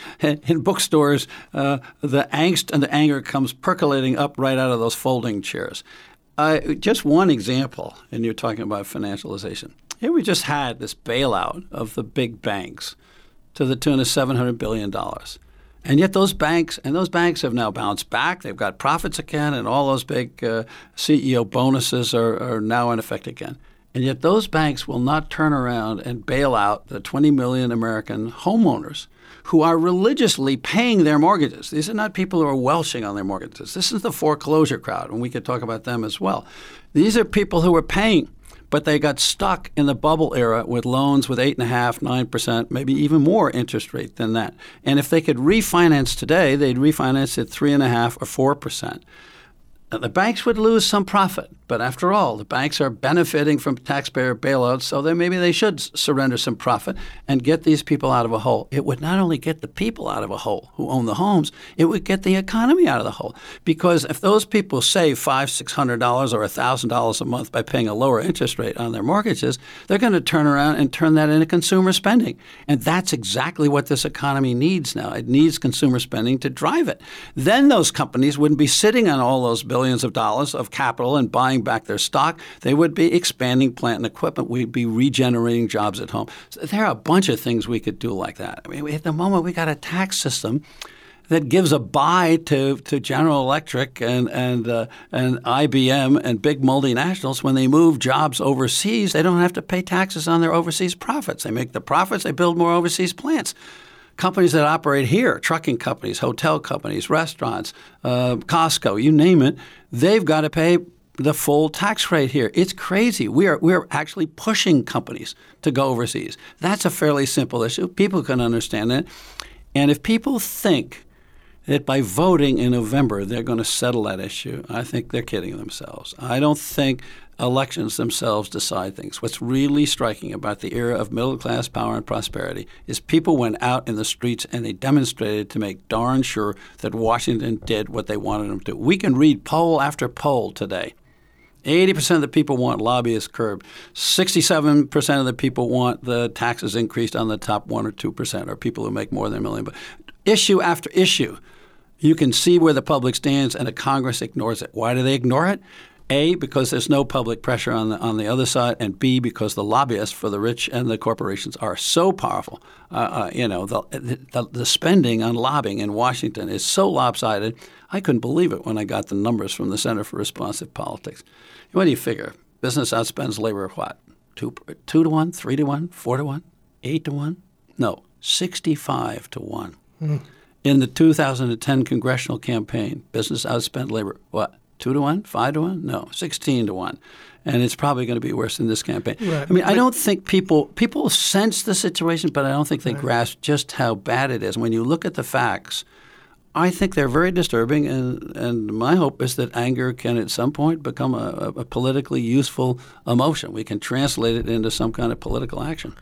S6: in bookstores, uh, the angst and the anger comes percolating up right out of those folding chairs. Uh, just one example, and you're talking about financialization. Here we just had this bailout of the big banks to the tune of seven hundred billion dollars. And yet those banks and those banks have now bounced back. They've got profits again, and all those big uh, C E O bonuses are, are now in effect again. And yet those banks will not turn around and bail out the twenty million American homeowners who are religiously paying their mortgages. These are not people who are welching on their mortgages. This is the foreclosure crowd, and we could talk about them as well. These are people who are paying, but they got stuck in the bubble era with loans with eight point five, nine percent, maybe even more interest rate than that. And if they could refinance today, they'd refinance at three point five or four percent. The banks would lose some profit, but after all, the banks are benefiting from taxpayer bailouts, so then maybe they should surrender some profit and get these people out of a hole. It would not only get the people out of a hole who own the homes, it would get the economy out of the hole. Because if those people save five hundred dollars, six hundred dollars or one thousand dollars a month by paying a lower interest rate on their mortgages, they're going to turn around and turn that into consumer spending. And that's exactly what this economy needs now. It needs consumer spending to drive it. Then those companies wouldn't be sitting on all those billions billions of dollars of capital and buying back their stock. They would be expanding plant and equipment. We'd be regenerating jobs at home. So there are a bunch of things we could do like that. I mean, at the moment, we got a tax system that gives a buy to, to General Electric and and uh, and I B M and big multinationals. When they move jobs overseas, they don't have to pay taxes on their overseas profits. They make the profits. They build more overseas plants. Companies that operate here, trucking companies, hotel companies, restaurants, uh, Costco, you name it, they've got to pay the full tax rate here. It's crazy. We are we are actually pushing companies to go overseas. That's a fairly simple issue. People can understand it. And if people think that by voting in November they're going to settle that issue, I think they're kidding themselves. I don't think elections themselves decide things. What's really striking about the era of middle-class power and prosperity is people went out in the streets and they demonstrated to make darn sure that Washington did what they wanted them to. We can read poll after poll today. eighty percent of the people want lobbyists curbed. sixty-seven percent of the people want the taxes increased on the top one or two percent, or people who make more than a million. But issue after issue, you can see where the public stands, and the Congress ignores it. Why do they ignore it? A, because there's no public pressure on the on the other side, and B, because the lobbyists for the rich and the corporations are so powerful. Uh, uh, you know, the, the the spending on lobbying in Washington is so lopsided. I couldn't believe it when I got the numbers from the Center for Responsive Politics. What do you figure? Business outspends labor what? Two, two to one, three to one, four to one, eight to one? No, sixty-five to one. Mm. In the two thousand ten congressional campaign, business outspent labor what? Two to one? Five to one? No, sixteen to one. And it's probably going to be worse in this campaign.
S1: Right.
S6: I mean, I don't think people people sense the situation, but I don't think they right. grasp just how bad it is. When you look at the facts, I think they're very disturbing, and, and my hope is that anger can at some point become a, a politically useful emotion. We can translate it into some kind of political action.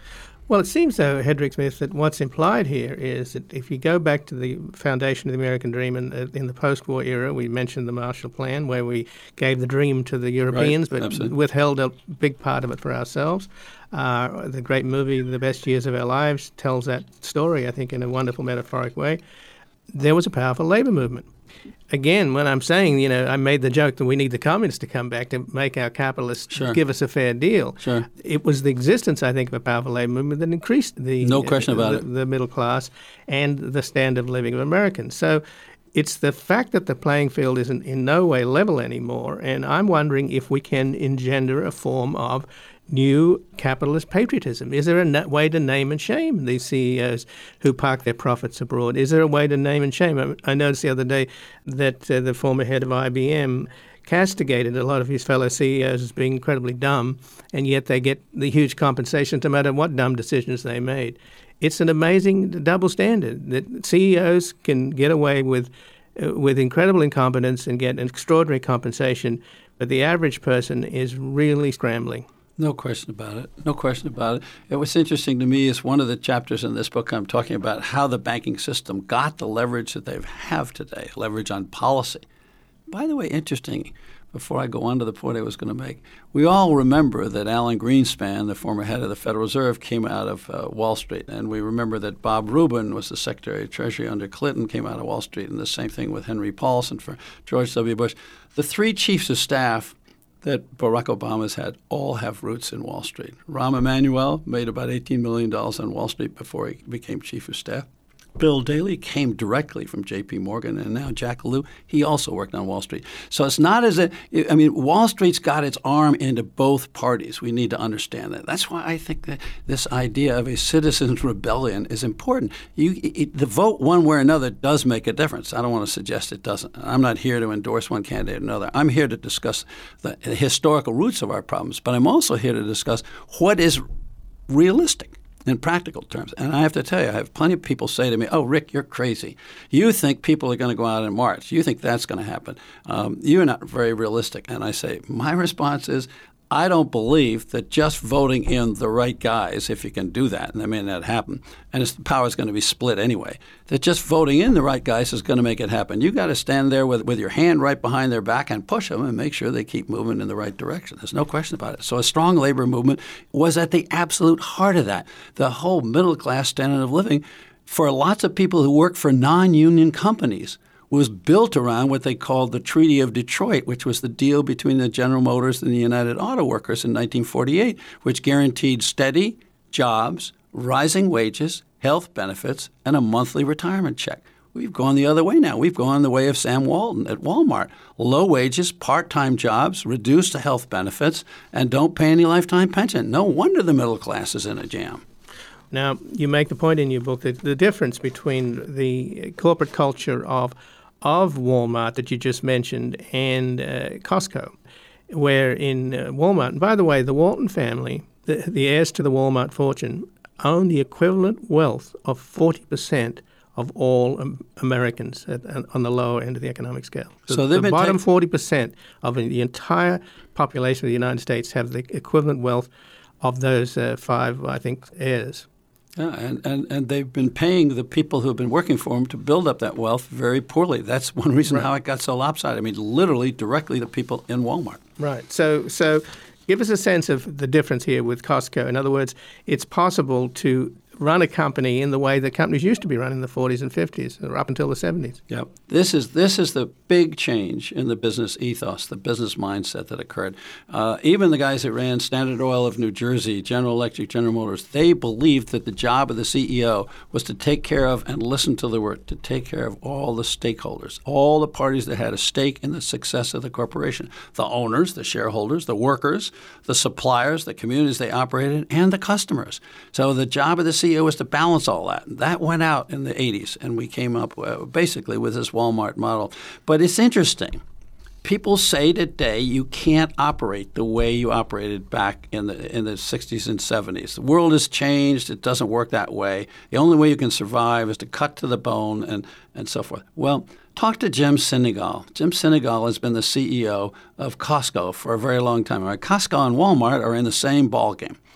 S1: Well, it seems, though, Hedrick Smith, that what's implied here is that if you go back to the foundation of the American dream in, uh, in the post-war era, we mentioned the Marshall Plan, where we gave the dream to the Europeans,
S6: Right.
S1: but
S6: Absolutely.
S1: withheld a big part of it for ourselves. Uh, the great movie, The Best Years of Our Lives, tells that story, I think, in a wonderful metaphoric way. There was a powerful labor movement. Again, when I'm saying, you know, I made the joke that we need the communists to come back to make our capitalists
S6: Sure.
S1: give us a fair deal.
S6: Sure.
S1: It was the existence, I think, of a powerful labor movement that increased the
S6: No question about
S1: the,
S6: it.
S1: the middle class and the standard of living of Americans. So it's the fact that the playing field isn't in no way level anymore, and I'm wondering if we can engender a form of new capitalist patriotism. Is there a na- way to name and shame these C E Os who park their profits abroad? Is there a way to name and shame? I, I noticed the other day that uh, the former head of I B M castigated a lot of his fellow C E Os as being incredibly dumb, and yet they get the huge compensation no matter what dumb decisions they made. It's an amazing double standard that C E Os can get away with uh, with incredible incompetence and get an extraordinary compensation, but the average person is really scrambling.
S6: No question about it. No question about it. It was interesting to me is one of the chapters in this book I'm talking about how the banking system got the leverage that they have today, leverage on policy. By the way, interesting, before I go on to the point I was going to make, we all remember that Alan Greenspan, the former head of the Federal Reserve, came out of uh, Wall Street. And we remember that Bob Rubin was the Secretary of Treasury under Clinton, came out of Wall Street, and the same thing with Henry Paulson for George W. Bush. The three chiefs of staff that Barack Obama's had all have roots in Wall Street. Rahm Emanuel made about eighteen million dollars on Wall Street before he became chief of staff. Bill Daley came directly from J P. Morgan, and now Jack Lew, he also worked on Wall Street. So it's not as if, I mean, Wall Street's got its arm into both parties. We need to understand that. That's why I think that this idea of a citizens' rebellion is important. You, it, the vote one way or another does make a difference. I don't want to suggest it doesn't. I'm not here to endorse one candidate or another. I'm here to discuss the historical roots of our problems, but I'm also here to discuss what is realistic in practical terms. And I have to tell you, I have plenty of people say to me, oh, Rick, you're crazy. You think people are going to go out and march. You think that's going to happen. Um, you're not very realistic. And I say, my response is, I don't believe that just voting in the right guys, if you can do that, and that may not happen, and it's, the power is going to be split anyway, that just voting in the right guys is going to make it happen. You've got to stand there with, with your hand right behind their back and push them and make sure they keep moving in the right direction. There's no question about it. So a strong labor movement was at the absolute heart of that. The whole middle-class standard of living for lots of people who work for non-union companies was built around what they called the Treaty of Detroit, which was the deal between the General Motors and the United Auto Workers in nineteen forty-eight, which guaranteed steady jobs, rising wages, health benefits, and a monthly retirement check. We've gone the other way now. We've gone the way of Sam Walton at Walmart. Low wages, part-time jobs, reduced health benefits, and don't pay any lifetime pension. No wonder the middle class is in a jam.
S1: Now, you make the point in your book that the difference between the corporate culture of of Walmart that you just mentioned and uh, Costco, where in uh, Walmart, and by the way, the Walton family, the, the heirs to the Walmart fortune, own the equivalent wealth of forty percent of all um, Americans at, on the lower end of the economic scale. The,
S6: So they've
S1: the
S6: been
S1: bottom
S6: take-
S1: forty percent of the entire population of the United States have the equivalent wealth of those uh, five, I think, heirs.
S6: Yeah, and, and, and they've been paying the people who have been working for them to build up that wealth very poorly. That's one reason
S1: Right.
S6: how it got so lopsided. I mean, literally directly the people in Walmart.
S1: Right. So, so give us a sense of the difference here with Costco. In other words, it's possible to run a company in the way that companies used to be run in the forties and fifties, or up until the seventies.
S6: Yep. This is this is the big change in the business ethos, the business mindset that occurred. Uh, even the guys that ran Standard Oil of New Jersey, General Electric, General Motors, they believed that the job of the C E O was to take care of, and listen to the word, to take care of all the stakeholders, all the parties that had a stake in the success of the corporation, the owners, the shareholders, the workers, the suppliers, the communities they operated in, and the customers. So the job of the C E O was to balance all that. That went out in the eighties, and we came up uh, basically with this Walmart model. But it's interesting. People say today you can't operate the way you operated back in the in the sixties and seventies. The world has changed. It doesn't work that way. The only way you can survive is to cut to the bone and, and so forth. Well, talk to Jim Sinegal. Jim Sinegal has been the C E O of Costco for a very long time. Right? Costco and Walmart are in the same ballgame.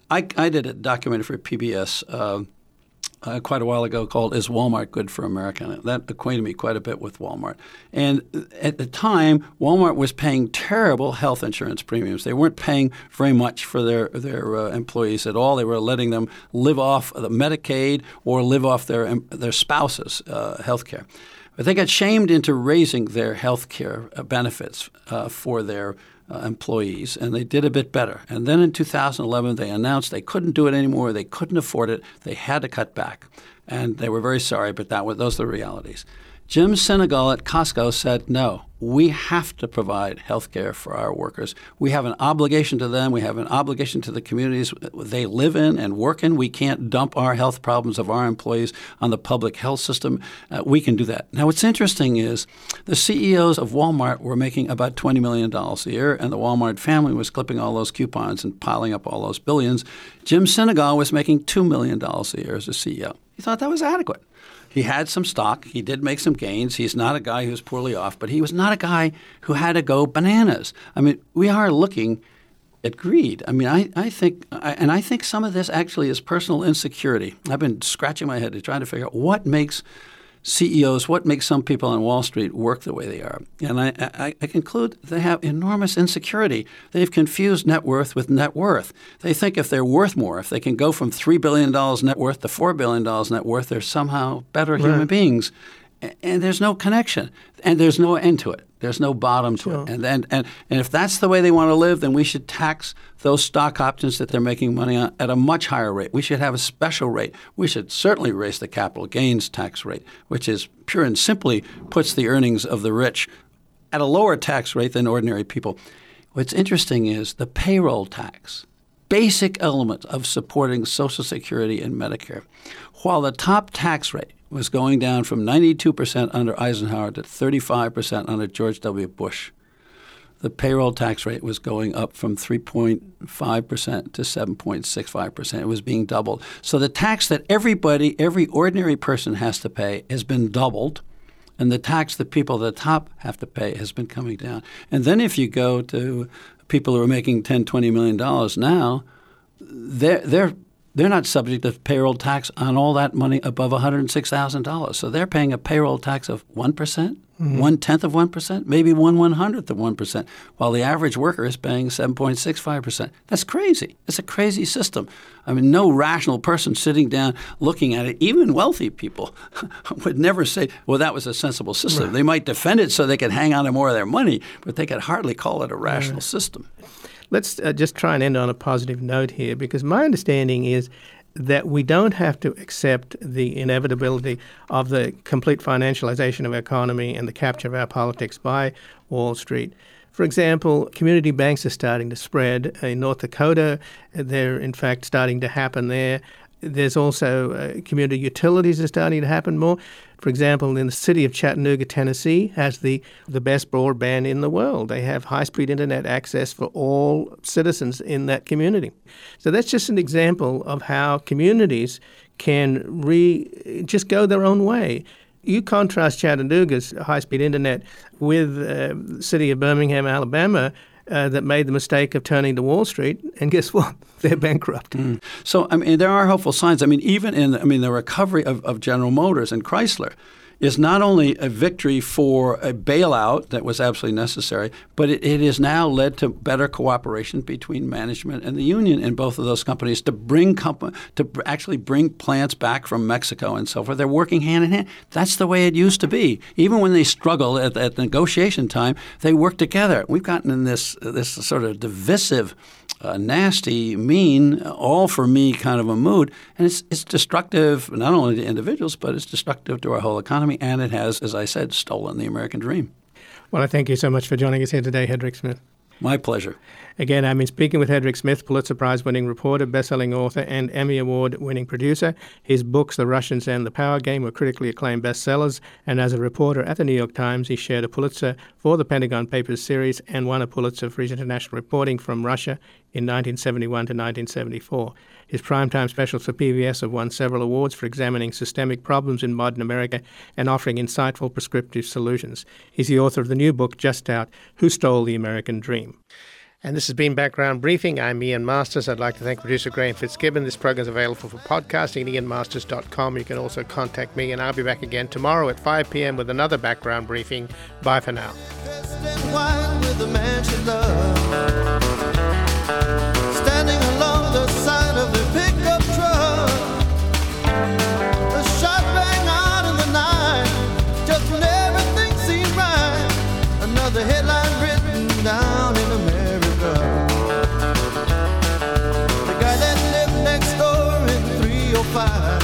S6: I, I did a documentary for P B S uh, uh, quite a while ago called "Is Walmart Good for America?" And that acquainted me quite a bit with Walmart. And at the time, Walmart was paying terrible health insurance premiums. They weren't paying very much for their their uh, employees at all. They were letting them live off the Medicaid or live off their their spouse's uh, health care. But they got shamed into raising their health care benefits uh, for their uh, employees, and they did a bit better. And then in two thousand eleven, they announced they couldn't do it anymore. They couldn't afford it. They had to cut back. And they were very sorry, but that was, those are the realities. Jim Sinegal at Costco said, no, we have to provide health care for our workers. We have an obligation to them. We have an obligation to the communities they live in and work in. We can't dump our health problems of our employees on the public health system. Uh, we can do that. Now, what's interesting is the C E Os of Walmart were making about twenty million dollars a year, and the Walmart family was clipping all those coupons and piling up all those billions. Jim Sinegal was making two million dollars a year as a C E O. He thought that was adequate. He had some stock. He did make some gains. He's not a guy who's poorly off, but he was not a guy who had to go bananas. I mean, we are looking at greed. I mean, I, I think – and I think some of this actually is personal insecurity. I've been scratching my head to try to figure out what makes C E Os, what makes some people on Wall Street work the way they are. And I, I, I conclude they have enormous insecurity. They've confused net worth with net worth. They think if they're worth more, if they can go from three billion dollars net worth to four billion dollars net worth, they're somehow better right. human beings. And there's no connection. And there's no end to it. There's no bottom to sure. it. And, and and and if that's the way they want to live, then we should tax those stock options that they're making money on at a much higher rate. We should have a special rate. We should certainly raise the capital gains tax rate, which is pure and simply puts the earnings of the rich at a lower tax rate than ordinary people. What's interesting is the payroll tax, basic element of supporting Social Security and Medicare, while the top tax rate was going down from ninety-two percent under Eisenhower to thirty-five percent under George W. Bush. The payroll tax rate was going up from three point five percent to seven point six five percent. It was being doubled. So the tax that everybody, every ordinary person has to pay has been doubled, and the tax that people at the top have to pay has been coming down. And then if you go to people who are making ten, twenty million dollars now, they're they're They're not subject to payroll tax on all that money above one hundred six thousand dollars. So they're paying a payroll tax of one percent, mm-hmm. one-tenth of one percent, maybe one one-hundredth of one percent, while the average worker is paying seven point six five percent. That's crazy. It's a crazy system. I mean, no rational person sitting down looking at it, even wealthy people, would never say, well, that was a sensible system. Right. They might defend it so they could hang on to more of their money, but they could hardly call it a rational right. system.
S1: Let's uh, just try and end on a positive note here, because my understanding is that we don't have to accept the inevitability of the complete financialization of our economy and the capture of our politics by Wall Street. For example, community banks are starting to spread. In North Dakota, they're in fact starting to happen there. There's also uh, community utilities are starting to happen more. For example, in the city of Chattanooga, Tennessee, has the, the best broadband in the world. They have high-speed internet access for all citizens in that community. So that's just an example of how communities can re just go their own way. You contrast Chattanooga's high-speed internet with uh, the city of Birmingham, Alabama, Uh, that made the mistake of turning to Wall Street, and guess what? They're bankrupt.
S6: Mm. So, I mean, there are hopeful signs. I mean, even in, I mean, the recovery of, of General Motors and Chrysler is not only a victory for a bailout that was absolutely necessary, but it, it has now led to better cooperation between management and the union in both of those companies to bring comp- to actually bring plants back from Mexico and so forth. They're working hand in hand. That's the way it used to be. Even when they struggle at, at negotiation time, they work together. We've gotten in this this sort of divisive, uh, nasty, mean, all for me kind of a mood, and it's it's destructive not only to individuals, but it's destructive to our whole economy. And it has, as I said, stolen the American dream.
S1: Well, I thank you so much for joining us here today, Hedrick Smith.
S6: My pleasure.
S1: Again, I've been speaking with Hedrick Smith, Pulitzer Prize-winning reporter, best-selling author, and Emmy Award-winning producer. His books, The Russians and the Power Game, were critically acclaimed bestsellers, and as a reporter at the New York Times, he shared a Pulitzer for the Pentagon Papers series and won a Pulitzer for his international reporting from Russia in nineteen seventy-one to nineteen seventy-four. His primetime specials for P B S have won several awards for examining systemic problems in modern America and offering insightful prescriptive solutions. He's the author of the new book, just out, Who Stole the American Dream? And this has been Background Briefing. I'm Ian Masters. I'd like to thank producer Graham Fitzgibbon. This program is available for podcasting at ian masters dot com. You can also contact me, and I'll be back again tomorrow at five p.m. with another Background Briefing. Bye for now.
S3: Dressed in white with the man she loved, standing along the side of the pickup truck. The shot rang out in the night, just when everything seemed right. Another headline written down in America. The guy that lived next door in three oh five